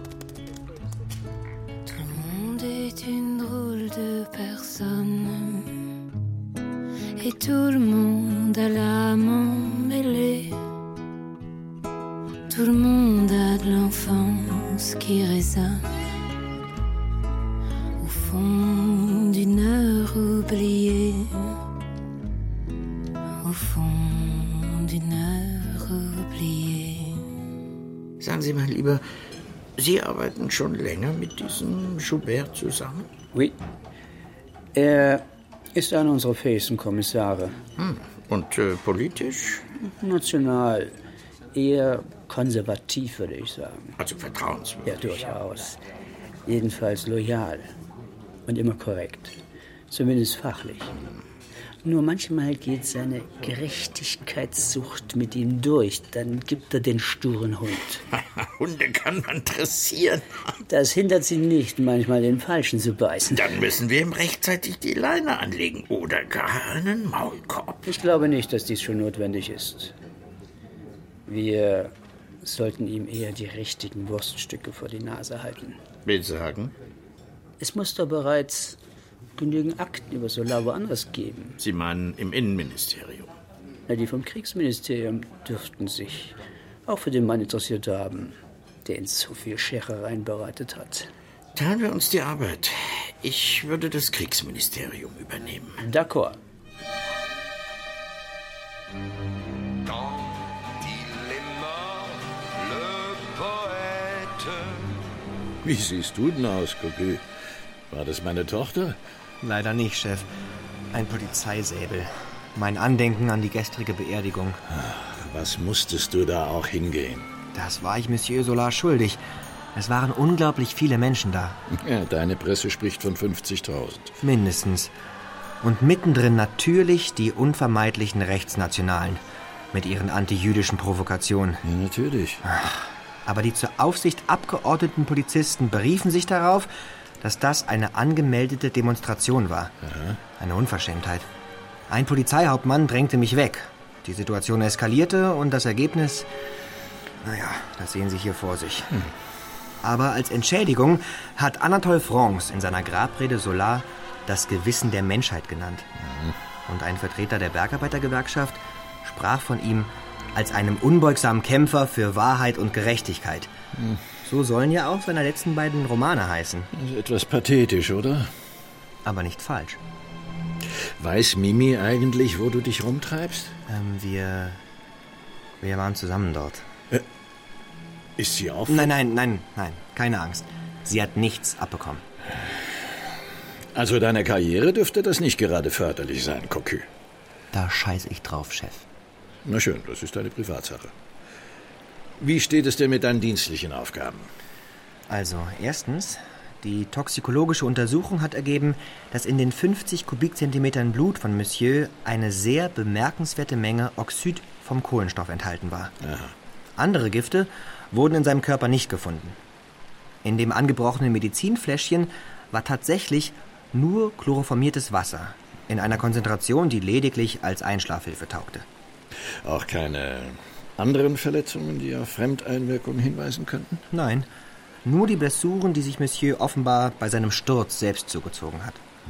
Tout le monde est une drôle de personne et tout le monde a l'âme emmêlée. Tout le monde a de l'enfance qui résonne au fond d'une heure oubliée. fond d'une heure oubliée. Sagen Sie mal lieber, Sie arbeiten schon länger mit diesem Joubert zusammen? Oui. Er ist einer unserer fähigsten Kommissare. Hm. Und äh, politisch? National. Eher konservativ, würde ich sagen. Also vertrauenswürdig? Ja, durchaus. Jedenfalls loyal. Und immer korrekt. Zumindest fachlich. Nur manchmal geht seine Gerechtigkeitssucht mit ihm durch. Dann gibt er den sturen Hund. Hunde kann man dressieren. Das hindert sie nicht, manchmal den Falschen zu beißen. Dann müssen wir ihm rechtzeitig die Leine anlegen oder gar einen Maulkorb. Ich glaube nicht, dass dies schon notwendig ist. Wir sollten ihm eher die richtigen Wurststücke vor die Nase halten. Will sagen? Es muss doch bereits genügend Akten über Solar woanders geben. Sie meinen im Innenministerium? Na, die vom Kriegsministerium dürften sich auch für den Mann interessiert haben, der uns so viel Scherereien bereitet hat. Teilen wir uns die Arbeit. Ich würde das Kriegsministerium übernehmen. D'accord. Wie siehst du denn aus, Cocu? War das meine Tochter? Leider nicht, Chef. Ein Polizeisäbel. Mein Andenken an die gestrige Beerdigung. Ach, was musstest du da auch hingehen? Das war ich Monsieur Solar schuldig. Es waren unglaublich viele Menschen da. Ja, deine Presse spricht von fünfzigtausend. Mindestens. Und mittendrin natürlich die unvermeidlichen Rechtsnationalen mit ihren antijüdischen Provokationen. Ja, natürlich. Aber die zur Aufsicht abgeordneten Polizisten beriefen sich darauf, dass das eine angemeldete Demonstration war. Aha. Eine Unverschämtheit. Ein Polizeihauptmann drängte mich weg. Die Situation eskalierte und das Ergebnis, naja, das sehen Sie hier vor sich. Hm. Aber als Entschädigung hat Anatole France in seiner Grabrede Solar das Gewissen der Menschheit genannt. Mhm. Und ein Vertreter der Bergarbeitergewerkschaft sprach von ihm als einem unbeugsamen Kämpfer für Wahrheit und Gerechtigkeit. Mhm. So sollen ja auch seine letzten beiden Romane heißen. Etwas pathetisch, oder? Aber nicht falsch. Weiß Mimi eigentlich, wo du dich rumtreibst? Ähm, wir... Wir waren zusammen dort. Äh, ist sie auf? Nein, nein, nein, nein. Keine Angst. Sie hat nichts abbekommen. Also deiner Karriere dürfte das nicht gerade förderlich sein, Cocu. Da scheiß ich drauf, Chef. Na schön, das ist deine Privatsache. Wie steht es denn mit deinen dienstlichen Aufgaben? Also, erstens, die toxikologische Untersuchung hat ergeben, dass in den fünfzig Kubikzentimetern Blut von Monsieur eine sehr bemerkenswerte Menge Oxid vom Kohlenstoff enthalten war. Aha. Andere Gifte wurden in seinem Körper nicht gefunden. In dem angebrochenen Medizinfläschchen war tatsächlich nur chloroformiertes Wasser, in einer Konzentration, die lediglich als Einschlafhilfe taugte. Auch keine anderen Verletzungen, die auf Fremdeinwirkung hinweisen könnten? Nein, nur die Blessuren, die sich Monsieur offenbar bei seinem Sturz selbst zugezogen hat.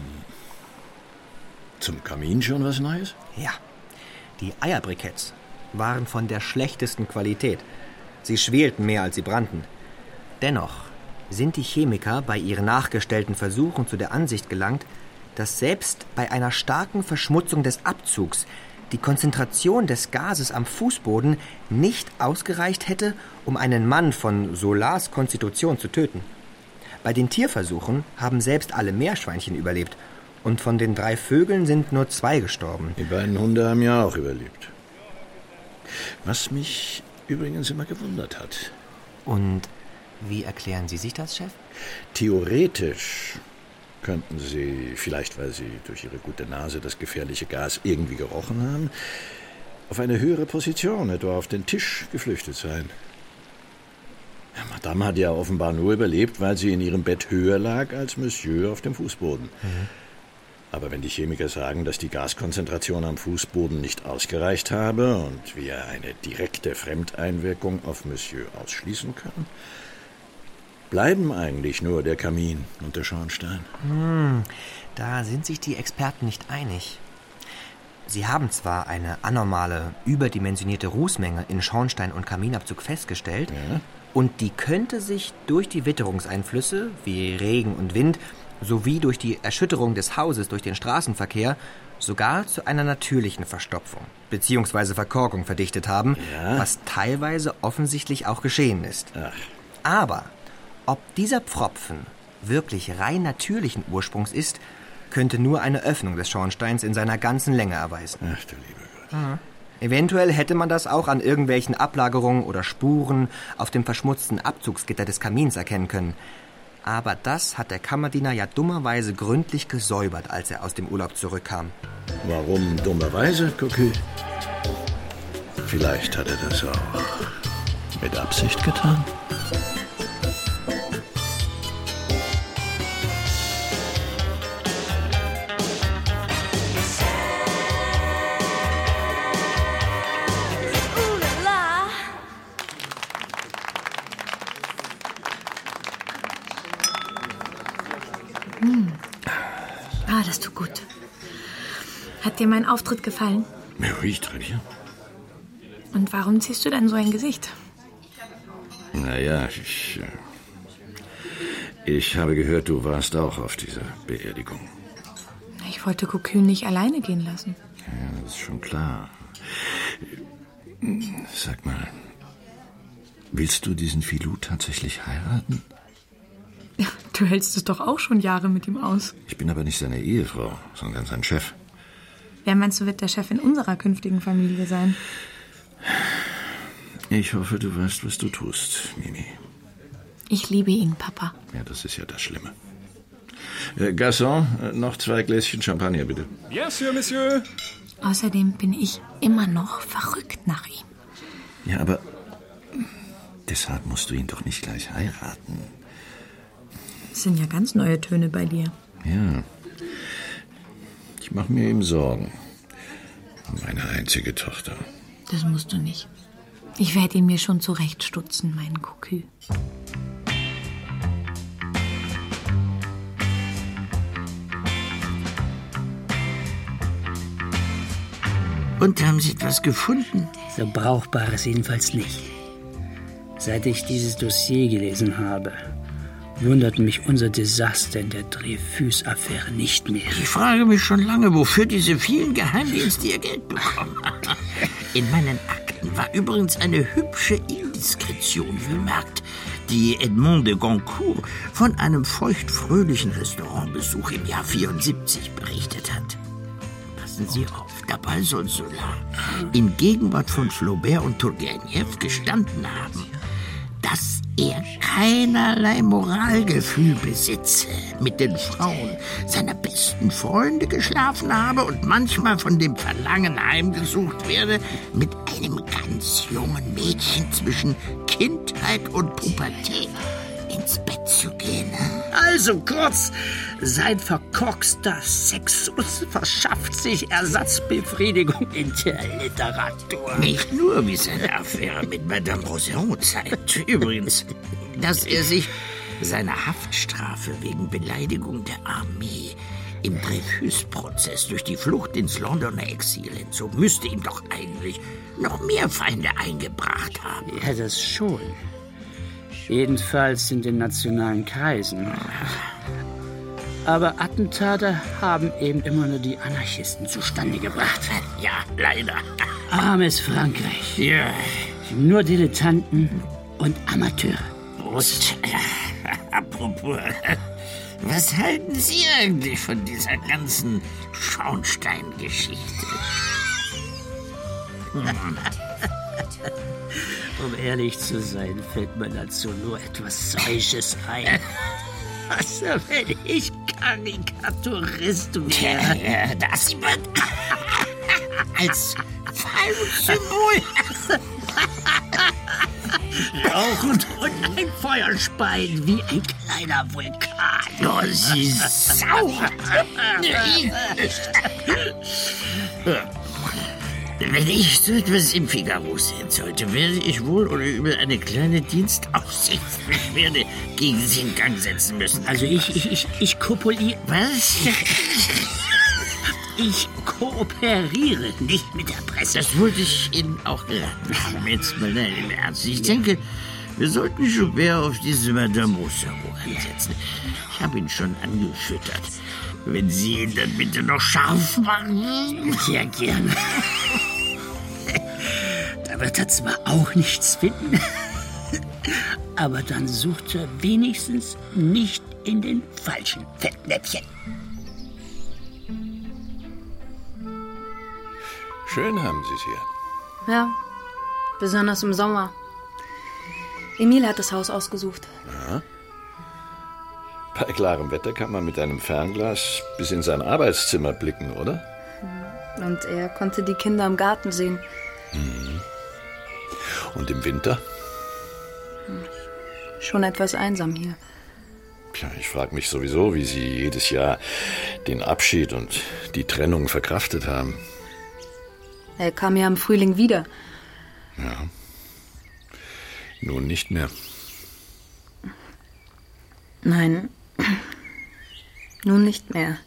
Zum Kamin schon was Neues? Ja, die Eierbriketts waren von der schlechtesten Qualität. Sie schwelten mehr, als sie brannten. Dennoch sind die Chemiker bei ihren nachgestellten Versuchen zu der Ansicht gelangt, dass selbst bei einer starken Verschmutzung des Abzugs die Konzentration des Gases am Fußboden nicht ausgereicht hätte, um einen Mann von Solars Konstitution zu töten. Bei den Tierversuchen haben selbst alle Meerschweinchen überlebt und von den drei Vögeln sind nur zwei gestorben. Die beiden Hunde haben ja auch überlebt. Was mich übrigens immer gewundert hat. Und wie erklären Sie sich das, Chef? Theoretisch könnten Sie, vielleicht weil Sie durch Ihre gute Nase das gefährliche Gas irgendwie gerochen haben, auf eine höhere Position, etwa auf den Tisch, geflüchtet sein. Ja, Madame hat ja offenbar nur überlebt, weil sie in ihrem Bett höher lag als Monsieur auf dem Fußboden. Mhm. Aber wenn die Chemiker sagen, dass die Gaskonzentration am Fußboden nicht ausgereicht habe und wir eine direkte Fremdeinwirkung auf Monsieur ausschließen können, bleiben eigentlich nur der Kamin und der Schornstein. Hm, da sind sich die Experten nicht einig. Sie haben zwar eine anormale, überdimensionierte Rußmenge in Schornstein und Kaminabzug festgestellt, ja, und die könnte sich durch die Witterungseinflüsse wie Regen und Wind sowie durch die Erschütterung des Hauses durch den Straßenverkehr sogar zu einer natürlichen Verstopfung bzw. Verkorkung verdichtet haben, ja. was teilweise offensichtlich auch geschehen ist. Ach. Aber ob dieser Pfropfen wirklich rein natürlichen Ursprungs ist, könnte nur eine Öffnung des Schornsteins in seiner ganzen Länge erweisen. Ach du liebe Gott. Mhm. Eventuell hätte man das auch an irgendwelchen Ablagerungen oder Spuren auf dem verschmutzten Abzugsgitter des Kamins erkennen können. Aber das hat der Kammerdiener ja dummerweise gründlich gesäubert, als er aus dem Urlaub zurückkam. Warum dummerweise, Cocu? Vielleicht hat er das auch mit Absicht getan. Ah, das tut gut. Hat dir mein Auftritt gefallen? Mais oui, très bien. Und warum ziehst du dann so ein Gesicht? Naja, ich... Ich habe gehört, du warst auch auf dieser Beerdigung. Ich wollte Cocu nicht alleine gehen lassen. Ja, das ist schon klar. Sag mal, willst du diesen Filou tatsächlich heiraten? Ja, du hältst es doch auch schon Jahre mit ihm aus. Ich bin aber nicht seine Ehefrau, sondern sein Chef. Wer meinst du, wird der Chef in unserer künftigen Familie sein? Ich hoffe, du weißt, was du tust, Mimi. Ich liebe ihn, Papa. Ja, das ist ja das Schlimme. Äh, Garçon, noch zwei Gläschen Champagner, bitte. Bien sûr, Monsieur. Außerdem bin ich immer noch verrückt nach ihm. Ja, aber deshalb musst du ihn doch nicht gleich heiraten. Das sind ja ganz neue Töne bei dir. Ja. Ich mache mir eben Sorgen. Meine einzige Tochter. Das musst du nicht. Ich werde ihn mir schon zurechtstutzen, meinen Cocu. Und haben Sie etwas gefunden? So Brauchbares jedenfalls nicht. Seit ich dieses Dossier gelesen habe, wundert mich unser Desaster in der Dreyfus-Affäre nicht mehr. Ich frage mich schon lange, wofür diese vielen Geheimdienste ihr Geld bekommen. In meinen Akten war übrigens eine hübsche Indiskretion bemerkt, die Edmond de Goncourt von einem feuchtfröhlichen Restaurantbesuch im Jahr vierundsiebzig berichtet hat. Passen Sie auf, dabei soll Zola in Gegenwart von Flaubert und Turgenev gestanden haben, dass er keinerlei Moralgefühl besitze, mit den Frauen seiner besten Freunde geschlafen habe und manchmal von dem Verlangen heimgesucht werde, mit einem ganz jungen Mädchen zwischen Kindheit und Pubertät ins Bett zu gehen. Also kurz, sein verkorkster Sexus verschafft sich Ersatzbefriedigung in der Literatur. Nicht nur, wie seine Affäre mit Madame Roseron zeigt. Übrigens, dass er sich seiner Haftstrafe wegen Beleidigung der Armee im Dreyfus-Prozess durch die Flucht ins Londoner Exil entzog, müsste ihm doch eigentlich noch mehr Feinde eingebracht haben. Ja, das schon. Jedenfalls in den nationalen Kreisen. Aber Attentate haben eben immer nur die Anarchisten zustande gebracht. Ja, leider. Armes Frankreich. Ja. Nur Dilettanten und Amateure. Prost. Apropos, was halten Sie eigentlich von dieser ganzen Schornsteingeschichte? Hm. Um ehrlich zu sein, fällt mir dazu nur etwas Zeusches ein. Also, wenn ich Karikaturist wäre. Ja, ja, das wird als Fallsymbol. Rauchend und ein Feuerspein wie ein kleiner Vulkan. Oh, Sie Sau! Wenn ich so etwas im Figaro sehen sollte, werde ich wohl oder übel eine kleine Dienstaufsichtsbeschwerde gegen Sie in Gang setzen müssen. Also ich, ich, ich, ich kopuliere... Was? Ich kooperiere nicht mit der Presse. Das wollte ich Ihnen auch geraten haben. Jetzt mal nein, im Ernst. Ich denke, Wir sollten Joubert auf diese Madame Rousseau ansetzen. Ich habe ihn schon angefüttert. Wenn Sie ihn dann bitte noch scharf machen. Ja, gerne. Da wird er zwar auch nichts finden, aber dann sucht er wenigstens nicht in den falschen Fettnäpfchen. Schön haben Sie es hier. Ja, besonders im Sommer. Emil hat das Haus ausgesucht. Ja. Bei klarem Wetter kann man mit einem Fernglas bis in sein Arbeitszimmer blicken, oder? Und er konnte die Kinder im Garten sehen. Mhm. Und im Winter? Schon etwas einsam hier. Tja, ich frage mich sowieso, wie Sie jedes Jahr den Abschied und die Trennung verkraftet haben. Er kam ja im Frühling wieder. Ja. Nun nicht mehr. Nein, nun nicht mehr.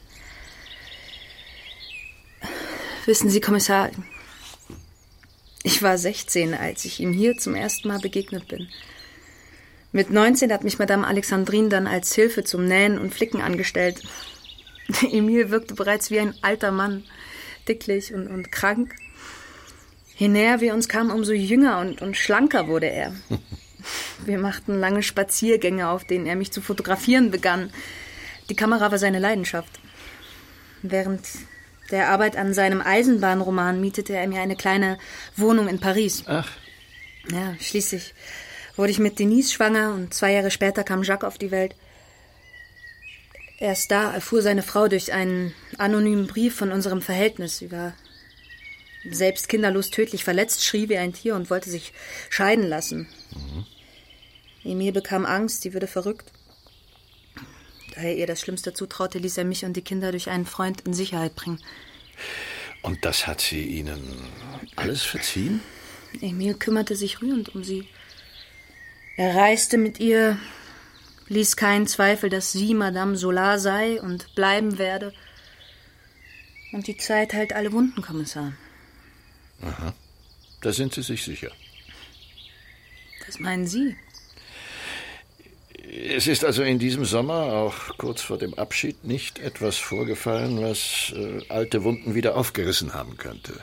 Wissen Sie, Kommissar, ich war sechzehn, als ich ihm hier zum ersten Mal begegnet bin. Mit neunzehn hat mich Madame Alexandrine dann als Hilfe zum Nähen und Flicken angestellt. Emil wirkte bereits wie ein alter Mann, dicklich und, und krank. Je näher wir uns kamen, umso jünger und, und schlanker wurde er. Wir machten lange Spaziergänge, auf denen er mich zu fotografieren begann. Die Kamera war seine Leidenschaft. Während der Arbeit an seinem Eisenbahnroman mietete er mir eine kleine Wohnung in Paris. Ach. Ja, schließlich wurde ich mit Denise schwanger und zwei Jahre später kam Jacques auf die Welt. Erst da erfuhr seine Frau durch einen anonymen Brief von unserem Verhältnis. Sie war selbst kinderlos tödlich verletzt, schrie wie ein Tier und wollte sich scheiden lassen. Mhm. Emil bekam Angst, sie würde verrückt. Da er ihr das Schlimmste zutraute, ließ er mich und die Kinder durch einen Freund in Sicherheit bringen. Und das hat sie Ihnen alles verziehen? Emil kümmerte sich rührend um sie. Er reiste mit ihr, ließ keinen Zweifel, dass sie Madame Solar sei und bleiben werde. Und die Zeit heilt alle Wunden, Kommissar. Aha, da sind Sie sich sicher. Was meinen Sie? Es ist also in diesem Sommer, auch kurz vor dem Abschied, nicht etwas vorgefallen, was äh, alte Wunden wieder aufgerissen haben könnte.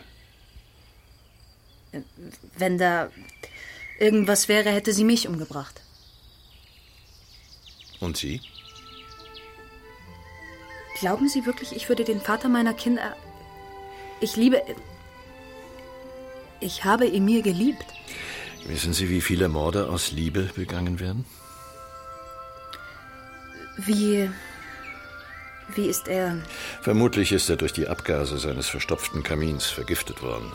Wenn da irgendwas wäre, hätte sie mich umgebracht. Und Sie? Glauben Sie wirklich, ich würde den Vater meiner Kinder... Ich liebe... Ich habe Emil geliebt. Wissen Sie, wie viele Morde aus Liebe begangen werden? Wie... Wie ist er... Vermutlich ist er durch die Abgase seines verstopften Kamins vergiftet worden.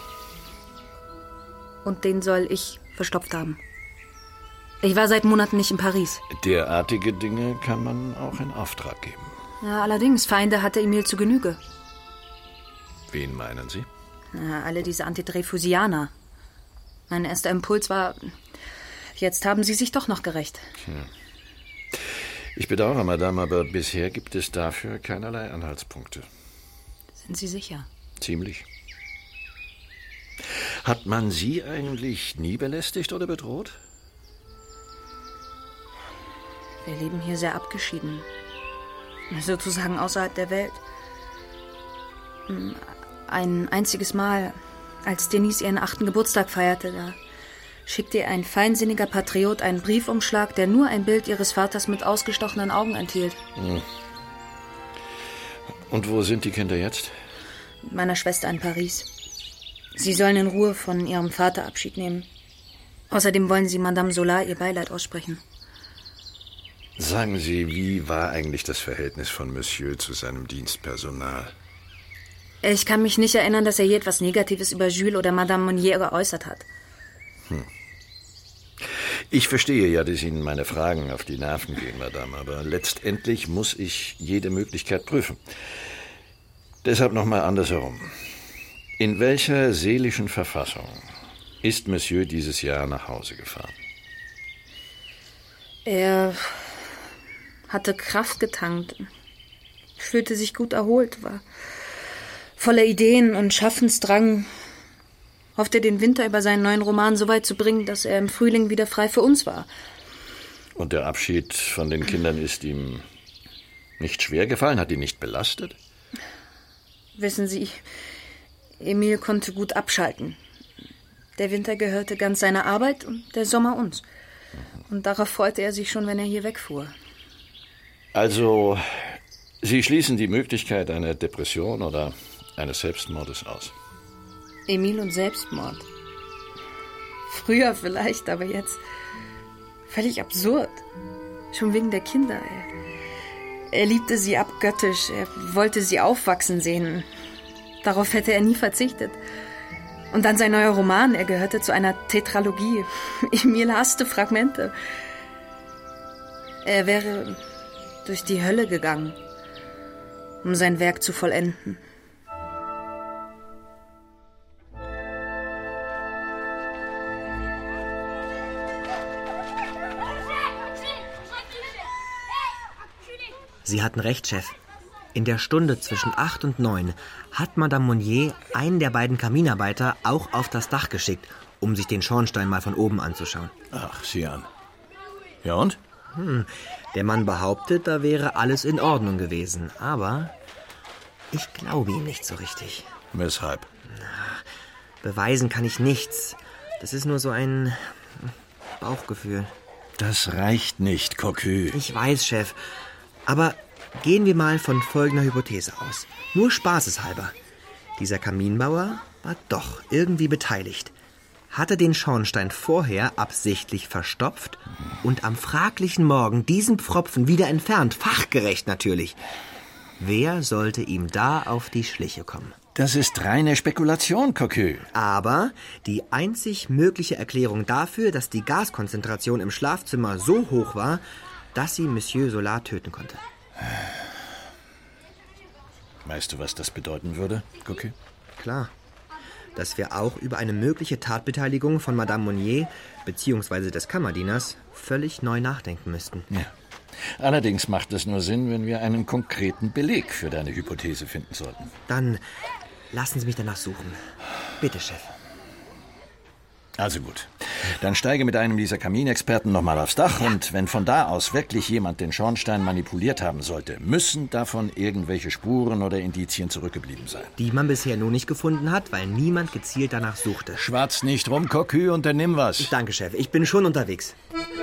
Und den soll ich verstopft haben. Ich war seit Monaten nicht in Paris. Derartige Dinge kann man auch in Auftrag geben. Ja, allerdings, Feinde hatte Emil zu Genüge. Wen meinen Sie? Ja, alle diese Antidreyfusianer. Mein erster Impuls war, jetzt haben sie sich doch noch gerecht. Hm. Ich bedauere, Madame, aber bisher gibt es dafür keinerlei Anhaltspunkte. Sind Sie sicher? Ziemlich. Hat man Sie eigentlich nie belästigt oder bedroht? Wir leben hier sehr abgeschieden. Sozusagen außerhalb der Welt. Ein einziges Mal, als Denise ihren achten Geburtstag feierte, da schickte ihr ein feinsinniger Patriot einen Briefumschlag, der nur ein Bild ihres Vaters mit ausgestochenen Augen enthielt. Hm. Und wo sind die Kinder jetzt? Mit meiner Schwester in Paris. Sie sollen in Ruhe von ihrem Vater Abschied nehmen. Außerdem wollen sie Madame Solar ihr Beileid aussprechen. Sagen Sie, wie war eigentlich das Verhältnis von Monsieur zu seinem Dienstpersonal? Ich kann mich nicht erinnern, dass er je etwas Negatives über Jules oder Madame Monnier geäußert hat. Hm. Ich verstehe ja, dass Ihnen meine Fragen auf die Nerven gehen, Madame, aber letztendlich muss ich jede Möglichkeit prüfen. Deshalb nochmal andersherum. In welcher seelischen Verfassung ist Monsieur dieses Jahr nach Hause gefahren? Er hatte Kraft getankt, fühlte sich gut erholt, war voller Ideen und Schaffensdrang. hoffte, den Winter über seinen neuen Roman so weit zu bringen, dass er im Frühling wieder frei für uns war. Und der Abschied von den Kindern ist ihm nicht schwer gefallen? Hat ihn nicht belastet? Wissen Sie, Emil konnte gut abschalten. Der Winter gehörte ganz seiner Arbeit und der Sommer uns. Und darauf freute er sich schon, wenn er hier wegfuhr. Also, Sie schließen die Möglichkeit einer Depression oder eines Selbstmordes aus? Emil und Selbstmord. Früher vielleicht, aber jetzt völlig absurd. Schon wegen der Kinder. Er, er liebte sie abgöttisch. Er wollte sie aufwachsen sehen. Darauf hätte er nie verzichtet. Und dann sein neuer Roman. Er gehörte zu einer Tetralogie. Emil hasste Fragmente. Er wäre durch die Hölle gegangen, um sein Werk zu vollenden. Sie hatten recht, Chef. In der Stunde zwischen acht und neun hat Madame Monnier einen der beiden Kaminarbeiter auch auf das Dach geschickt, um sich den Schornstein mal von oben anzuschauen. Ach, sieh an. Ja und? Hm, der Mann behauptet, da wäre alles in Ordnung gewesen. Aber ich glaube ihm nicht so richtig. Weshalb? Beweisen kann ich nichts. Das ist nur so ein Bauchgefühl. Das reicht nicht, Cocu. Ich weiß, Chef. Aber gehen wir mal von folgender Hypothese aus. Nur spaßeshalber. Dieser Kaminbauer war doch irgendwie beteiligt. Hatte den Schornstein vorher absichtlich verstopft und am fraglichen Morgen diesen Pfropfen wieder entfernt. Fachgerecht natürlich. Wer sollte ihm da auf die Schliche kommen? Das ist reine Spekulation, Cocu. Aber die einzig mögliche Erklärung dafür, dass die Gaskonzentration im Schlafzimmer so hoch war, dass sie Monsieur Solar töten konnte. Weißt du, was das bedeuten würde, Cocu? Klar. Dass wir auch über eine mögliche Tatbeteiligung von Madame Monnier bzw. des Kammerdieners völlig neu nachdenken müssten. Ja. Allerdings macht es nur Sinn, wenn wir einen konkreten Beleg für deine Hypothese finden sollten. Dann lassen Sie mich danach suchen. Bitte, Chef. Also gut. Dann steige mit einem dieser Kaminexperten nochmal aufs Dach, ja. Und wenn von da aus wirklich jemand den Schornstein manipuliert haben sollte, müssen davon irgendwelche Spuren oder Indizien zurückgeblieben sein. Die man bisher nur nicht gefunden hat, weil niemand gezielt danach suchte. Schwatz nicht rum, Cocu, und dann nimm was. Danke, Chef. Ich bin schon unterwegs.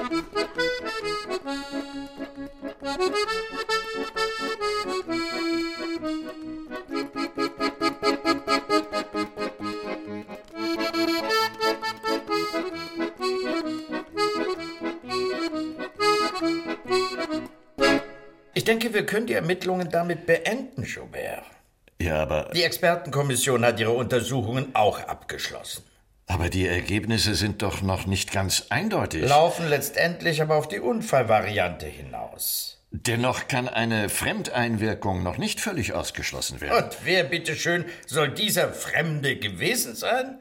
Ich denke, wir können die Ermittlungen damit beenden, Joubert. Ja, aber... Die Expertenkommission hat ihre Untersuchungen auch abgeschlossen. Aber die Ergebnisse sind doch noch nicht ganz eindeutig. Laufen letztendlich aber auf die Unfallvariante hinaus. Dennoch kann eine Fremdeinwirkung noch nicht völlig ausgeschlossen werden. Und wer, bitteschön, soll dieser Fremde gewesen sein?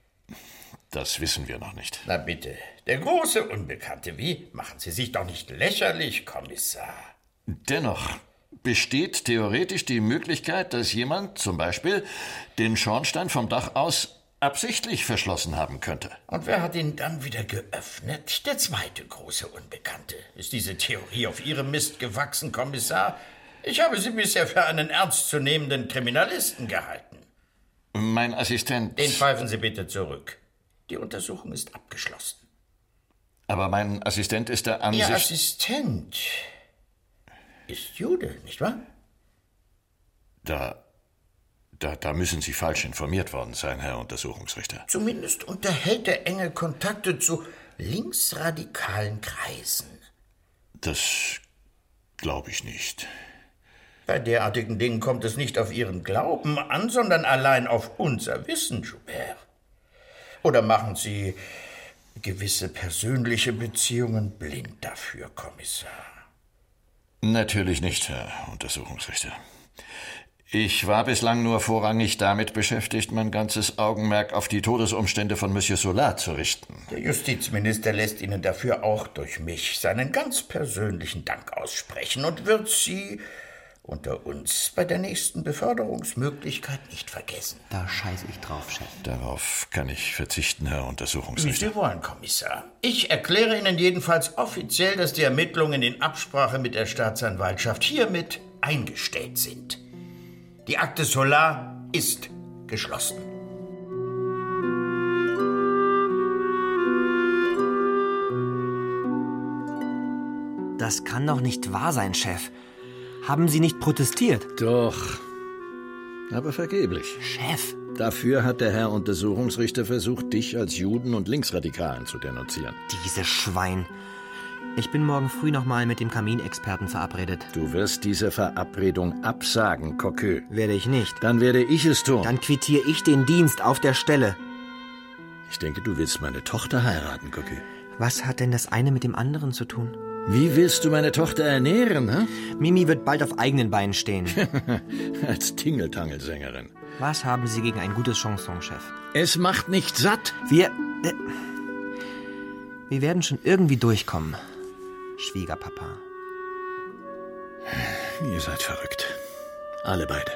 Das wissen wir noch nicht. Na bitte, der große Unbekannte. Wie? Machen Sie sich doch nicht lächerlich, Kommissar. Dennoch besteht theoretisch die Möglichkeit, dass jemand zum Beispiel den Schornstein vom Dach aus absichtlich verschlossen haben könnte. Und wer hat ihn dann wieder geöffnet? Der zweite große Unbekannte. Ist diese Theorie auf Ihrem Mist gewachsen, Kommissar? Ich habe Sie bisher für einen ernstzunehmenden Kriminalisten gehalten. Mein Assistent... Den pfeifen Sie bitte zurück. Die Untersuchung ist abgeschlossen. Aber mein Assistent ist der Ansicht... Ihr Assistent ist Jude, nicht wahr? Da... Da, da müssen Sie falsch informiert worden sein, Herr Untersuchungsrichter. Zumindest unterhält er enge Kontakte zu linksradikalen Kreisen. Das glaube ich nicht. Bei derartigen Dingen kommt es nicht auf Ihren Glauben an, sondern allein auf unser Wissen, Joubert. Oder machen Sie gewisse persönliche Beziehungen blind dafür, Kommissar? Natürlich nicht, Herr Untersuchungsrichter. Ich war bislang nur vorrangig damit beschäftigt, mein ganzes Augenmerk auf die Todesumstände von Monsieur Solar zu richten. Der Justizminister lässt Ihnen dafür auch durch mich seinen ganz persönlichen Dank aussprechen und wird Sie Unter uns bei der nächsten Beförderungsmöglichkeit nicht vergessen. Da scheiße ich drauf, Chef. Darauf kann ich verzichten, Herr Untersuchungsrichter. Wie Sie wollen, Kommissar. Ich erkläre Ihnen jedenfalls offiziell, dass die Ermittlungen in Absprache mit der Staatsanwaltschaft hiermit eingestellt sind. Die Akte Solar ist geschlossen. Das kann doch nicht wahr sein, Chef. Haben Sie nicht protestiert? Doch, aber vergeblich. Chef. Dafür hat der Herr Untersuchungsrichter versucht, dich als Juden und Linksradikalen zu denunzieren. Dieses Schwein. Ich bin morgen früh noch mal mit dem Kaminexperten verabredet. Du wirst diese Verabredung absagen, Coqueux. Werde ich nicht. Dann werde ich es tun. Dann quittiere ich den Dienst auf der Stelle. Ich denke, du willst meine Tochter heiraten, Coqueux. Was hat denn das eine mit dem anderen zu tun? Wie willst du meine Tochter ernähren, hä? Mimi wird bald auf eigenen Beinen stehen. Als Tingeltangelsängerin. Was haben Sie gegen ein gutes Chanson, Chef? Es macht nicht satt. Wir... Äh, wir werden schon irgendwie durchkommen, Schwiegerpapa. Ihr seid verrückt. Alle beide.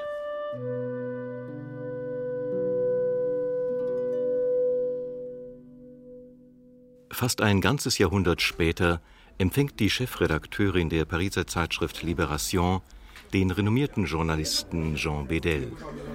Fast ein ganzes Jahrhundert später empfängt die Chefredakteurin der Pariser Zeitschrift Libération den renommierten Journalisten Jean Bedel.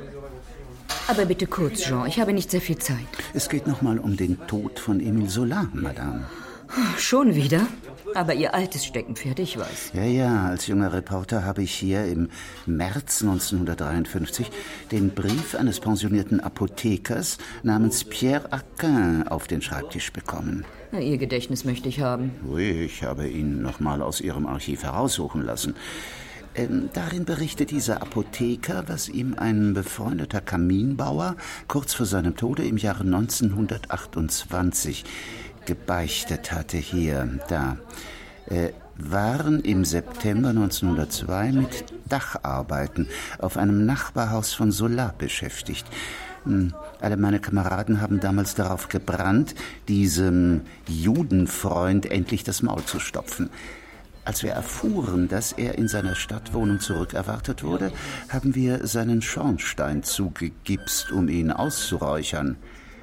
Aber bitte kurz, Jean, ich habe nicht sehr viel Zeit. Es geht noch mal um den Tod von Émile Zola, Madame. Schon wieder? Aber Ihr altes Steckenpferd, ich weiß. Ja, ja, als junger Reporter habe ich hier im März neunzehnhundertdreiundfünfzig den Brief eines pensionierten Apothekers namens Pierre Aquin auf den Schreibtisch bekommen. Na, Ihr Gedächtnis möchte ich haben. Ui, ich habe ihn noch mal aus Ihrem Archiv heraussuchen lassen. Ähm, darin berichtet dieser Apotheker, was ihm ein befreundeter Kaminbauer kurz vor seinem Tode im Jahre neunzehnhundertachtundzwanzig gebeichtet hatte. Hier, da. Äh, waren im September neunzehnhundertzwei mit Dacharbeiten auf einem Nachbarhaus von Zola beschäftigt. Hm, alle meine Kameraden haben damals darauf gebrannt, diesem Judenfreund endlich das Maul zu stopfen. Als wir erfuhren, dass er in seiner Stadtwohnung zurückerwartet wurde, haben wir seinen Schornstein zugegipst, um ihn auszuräuchern.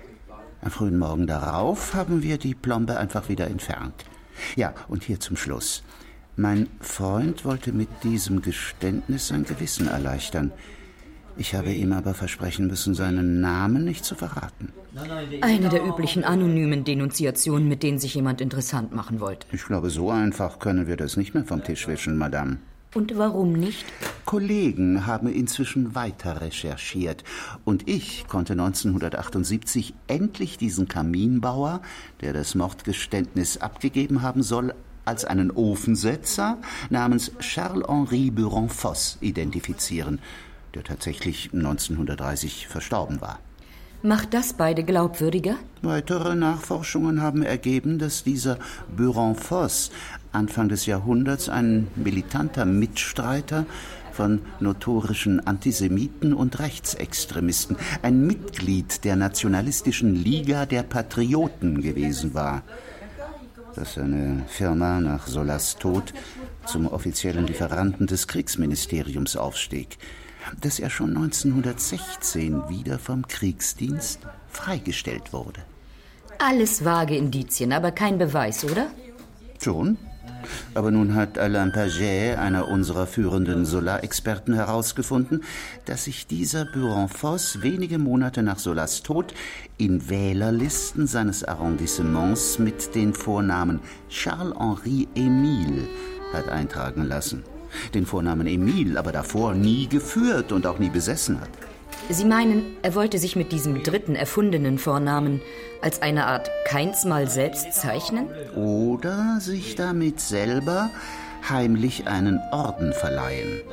Am frühen Morgen darauf haben wir die Plombe einfach wieder entfernt. Ja, und hier zum Schluss. Mein Freund wollte mit diesem Geständnis sein Gewissen erleichtern. Ich habe ihm aber versprechen müssen, seinen Namen nicht zu verraten. Eine der üblichen anonymen Denunziationen, mit denen sich jemand interessant machen wollte. Ich glaube, so einfach können wir das nicht mehr vom Tisch wischen, Madame. Und warum nicht? Kollegen haben inzwischen weiter recherchiert. Und ich konnte neunzehnhundertachtundsiebzig endlich diesen Kaminbauer, der das Mordgeständnis abgegeben haben soll, als einen Ofensetzer namens Charles-Henri Buron-Fosse identifizieren, der tatsächlich neunzehnhundertdreißig verstorben war. Macht das beide glaubwürdiger? Weitere Nachforschungen haben ergeben, dass dieser Buron-Fosse Anfang des Jahrhunderts ein militanter Mitstreiter von notorischen Antisemiten und Rechtsextremisten, ein Mitglied der nationalistischen Liga der Patrioten gewesen war. Dass seine Firma nach Zolas Tod zum offiziellen Lieferanten des Kriegsministeriums aufstieg. Dass er schon neunzehnhundertsechzehn wieder vom Kriegsdienst freigestellt wurde. Alles vage Indizien, aber kein Beweis, oder? Schon. Aber nun hat Alain Paget, einer unserer führenden Zola-Experten, herausgefunden, dass sich dieser Buron-Fosse wenige Monate nach Zolas Tod in Wählerlisten seines Arrondissements mit den Vornamen Charles-Henri Émile hat eintragen lassen. Den Vornamen Émile aber davor nie geführt und auch nie besessen hat. Sie meinen, er wollte sich mit diesem dritten erfundenen Vornamen als eine Art Keinsmal selbst zeichnen? Oder sich damit selber heimlich einen Orden verleihen.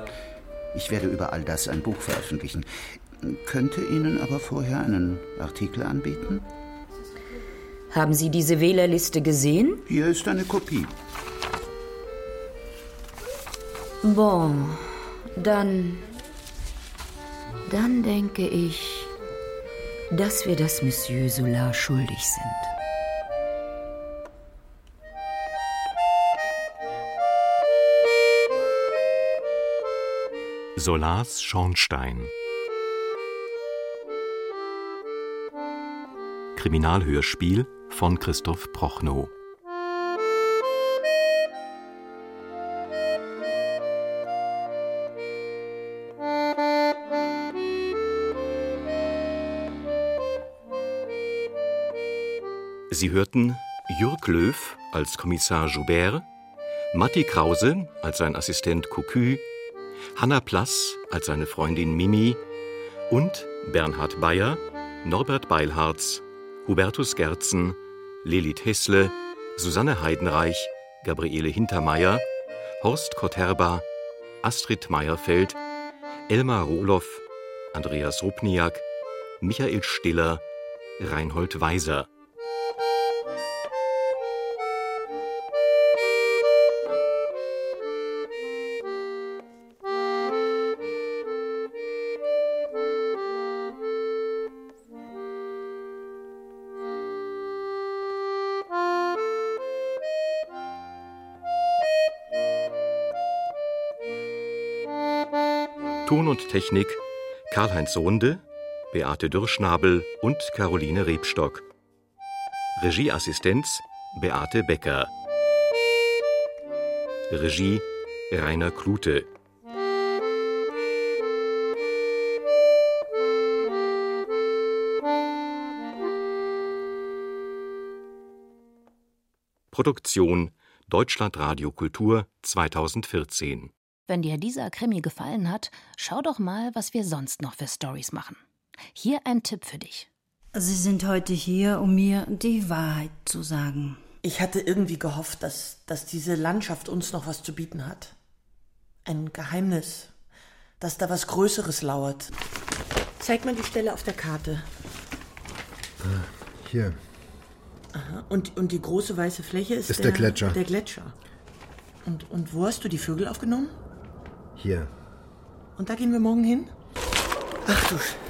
Ich werde über all das ein Buch veröffentlichen. Könnte Ihnen aber vorher einen Artikel anbieten? Haben Sie diese Wählerliste gesehen? Hier ist eine Kopie. Bon, dann... Dann denke ich, dass wir das Monsieur Zola schuldig sind. Solars Schornstein. Kriminalhörspiel von Christoph Prochnow. Sie hörten Jürg Löw als Kommissar Joubert, Matti Krause als sein Assistent Cocu, Hanna Plass als seine Freundin Mimi und Bernhard Bayer, Norbert Beilharz, Hubertus Gerzen, Lilith Hessle, Susanne Heidenreich, Gabriele Hintermeier, Horst Koterba, Astrid Meierfeld, Elmar Rohloff, Andreas Rupniak, Michael Stiller, Reinhold Weiser. Ton und Technik Karl-Heinz Runde, Beate Dürrschnabel und Caroline Rebstock. Regieassistenz Beate Becker. Regie Rainer Klute. Produktion Deutschlandradio Kultur zweitausendvierzehn. Wenn dir dieser Krimi gefallen hat, schau doch mal, was wir sonst noch für Storys machen. Hier ein Tipp für dich. Sie sind heute hier, um mir die Wahrheit zu sagen. Ich hatte irgendwie gehofft, dass, dass diese Landschaft uns noch was zu bieten hat. Ein Geheimnis, dass da was Größeres lauert. Zeig mal die Stelle auf der Karte. Äh, hier. Aha. Und, und die große weiße Fläche ist, ist der, der Gletscher. Der Gletscher. Und, und wo hast du die Vögel aufgenommen? Hier. Und da gehen wir morgen hin? Ach du Sch...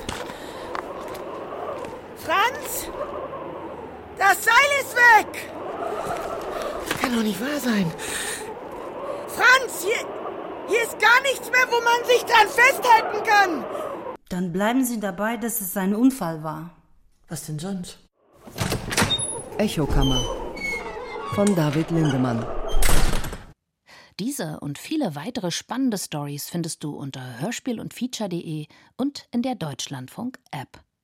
Franz! Das Seil ist weg! Das kann doch nicht wahr sein. Franz, hier, hier ist gar nichts mehr, wo man sich dran festhalten kann. Dann bleiben Sie dabei, dass es ein Unfall war. Was denn sonst? Echokammer von David Lindemann. Diese und viele weitere spannende Storys findest du unter hörspiel und feature punkt de und in der Deutschlandfunk-App.